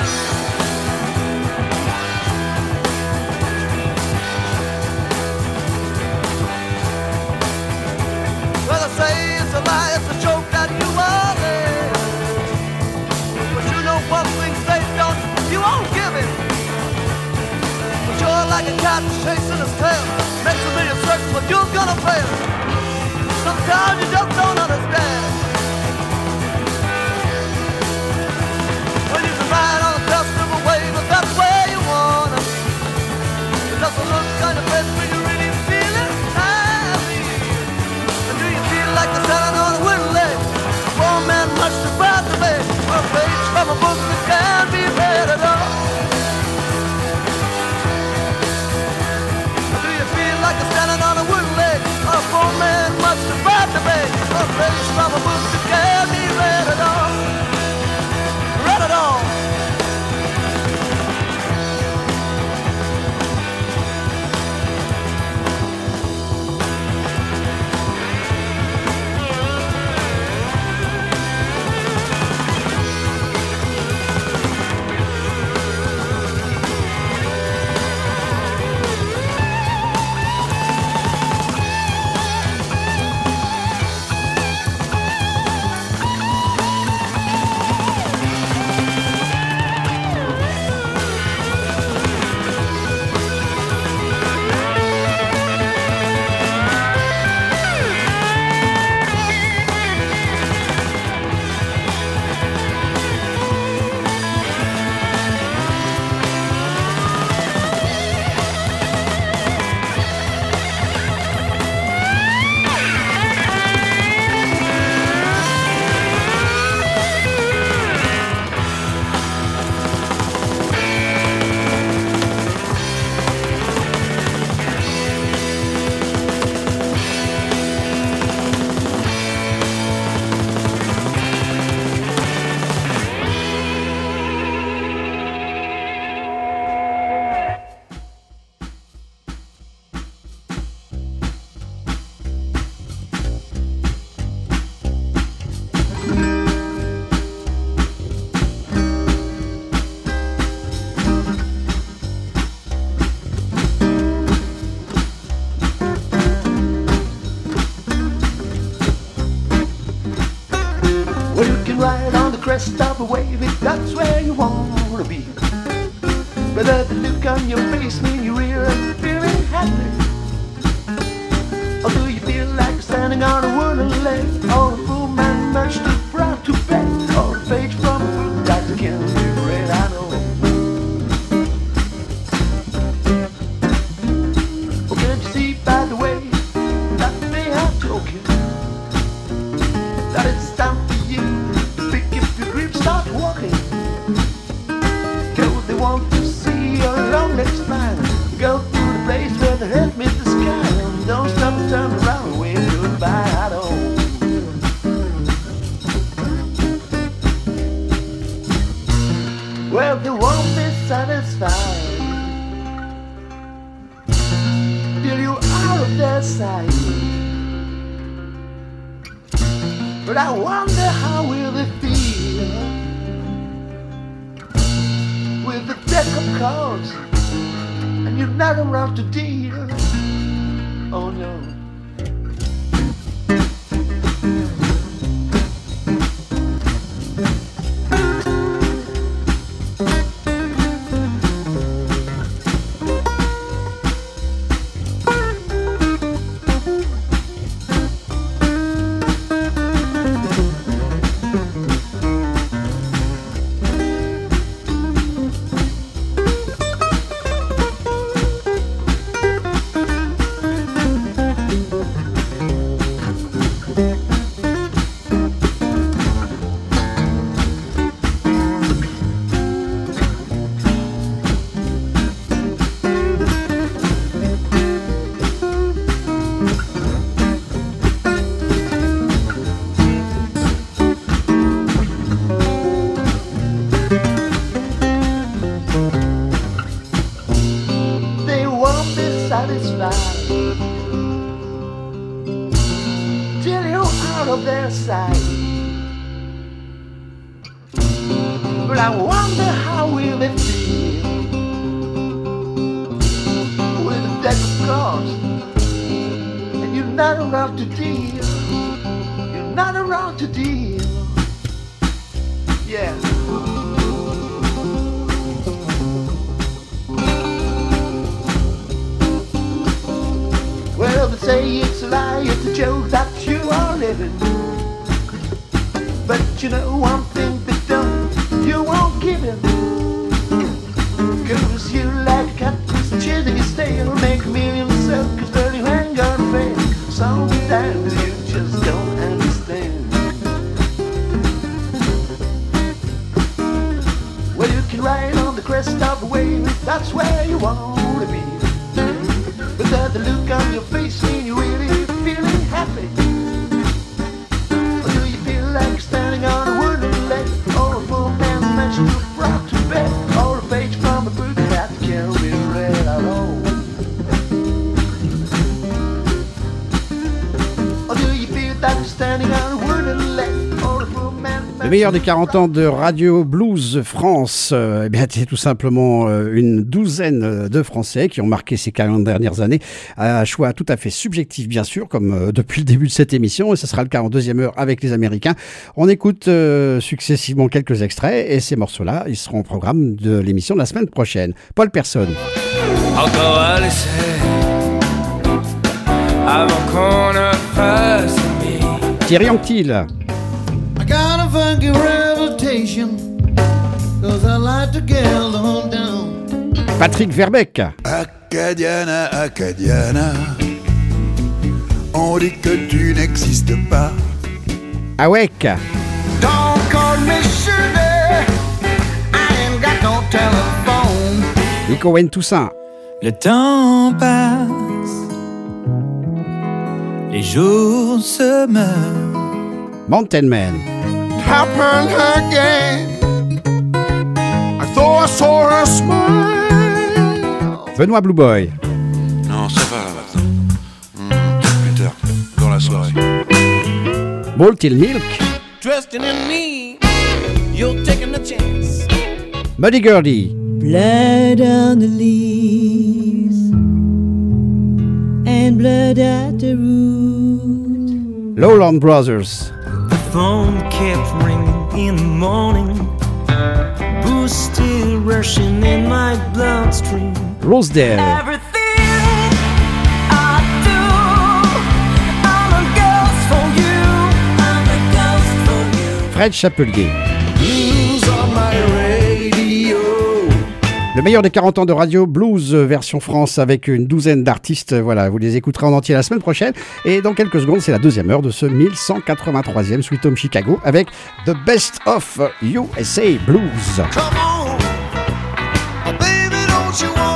Well, I say it's a lie, it's a joke that you are there. But you know one thing, say don't, you won't give it. But you're like a cat chasing his tail. Makes a million search, but you're gonna fail. Sometimes you just don't understand. When you can ride on a festival wave, but that's where you wanna be. It doesn't look kind of best when you really feeling happy. And do you feel like you're standing on a wooden leg? One man much too proud to make a page from a book that can't be read at all. Do you feel like you're standing on a wooden leg? A poor man much too proud to make a page from a book that can't be read at all. Read at all. Well, you can ride on the crest of a wave if that's where you wanna be. Whether the look on your face mean you're really feeling happy, or do you feel like you're standing on a wooden leg, or a fool man much too proud to beg, or a page from a book that can't be read? I know. Well, can't you see by the way that they are joking, that it's time for you to pick up your grip, start walking? Go, they want to see your long next line. Go to the place where the head meets the sky, and don't stop and turn around and wave goodbye. I don't. Well, they won't be satisfied till you're out of their sight. But I wonder how will they feel with the deck of cards and you're not around to deal. Oh no. Till you're out of their sight. But I I wonder how will it feel with a deck of cards and you're not around to deal. You're not around to deal. Yeah. Well, they say it's a lie, it's a joke that you are living. But you know one thing they don't, you won't give in. Cause you like a cat with chasing his tail, make a million circles, but you ain't gonna fail. Sometimes you just don't understand. Well, you can ride on the crest of a wave, that's where you wanna be. But that the look on your face mean you really feeling happy? Or do you feel like standing on a wooden leg? Or a full man match too proud to bed? Or a page from a book that can't be read at all? Or do you feel like standing on a wooden leg? Or a full man Le meilleur des quarante ans de Radio Blues France, euh, eh bien, c'est tout simplement euh, une douzaine de Français qui ont marqué ces quarante dernières années. Un choix tout à fait subjectif, bien sûr, comme euh, depuis le début de cette émission, et ce sera le cas en deuxième heure avec les Américains. On écoute euh, successivement quelques extraits, et ces morceaux-là, ils seront au programme de l'émission de la semaine prochaine. Paul Persson. Encore à l'essai, avant qu'on ne fasse ami. Thierry Anctil. I got a funky reputation, cause I like to get along down. Patrick Verbeck. Acadiana, Acadiana, on dit que tu n'existes pas. Awek. Don't call me sugar, I ain't got no telephone. Nico Wayne Toussaint. Le temps passe, les jours se meurent. Mountain Man. Happened again. I thought I saw her smile. Benoît Blue Boy. Non, ça va là maintenant. Mmh, plus tard, dans la soirée. Malted Milk. Trusting in me, you're taking a chance. Muddy Gurdy. Blood on the leaves and blood at the root. Lowland Brothers. The phone kept ringing in the morning, booze still rushing in my bloodstream. Rosedale. Everything I do, I'm a ghost for you, I'm a ghost for you. Fred Chapelier. Blues on my radio. Le meilleur des quarante ans de Radio Blues version France avec une douzaine d'artistes. Voilà, vous les écouterez en entier la semaine prochaine. Et dans quelques secondes, c'est la deuxième heure de ce mille cent quatre-vingt-troisième Sweet Home Chicago avec The Best of U S A Blues. Come on, baby, don't you want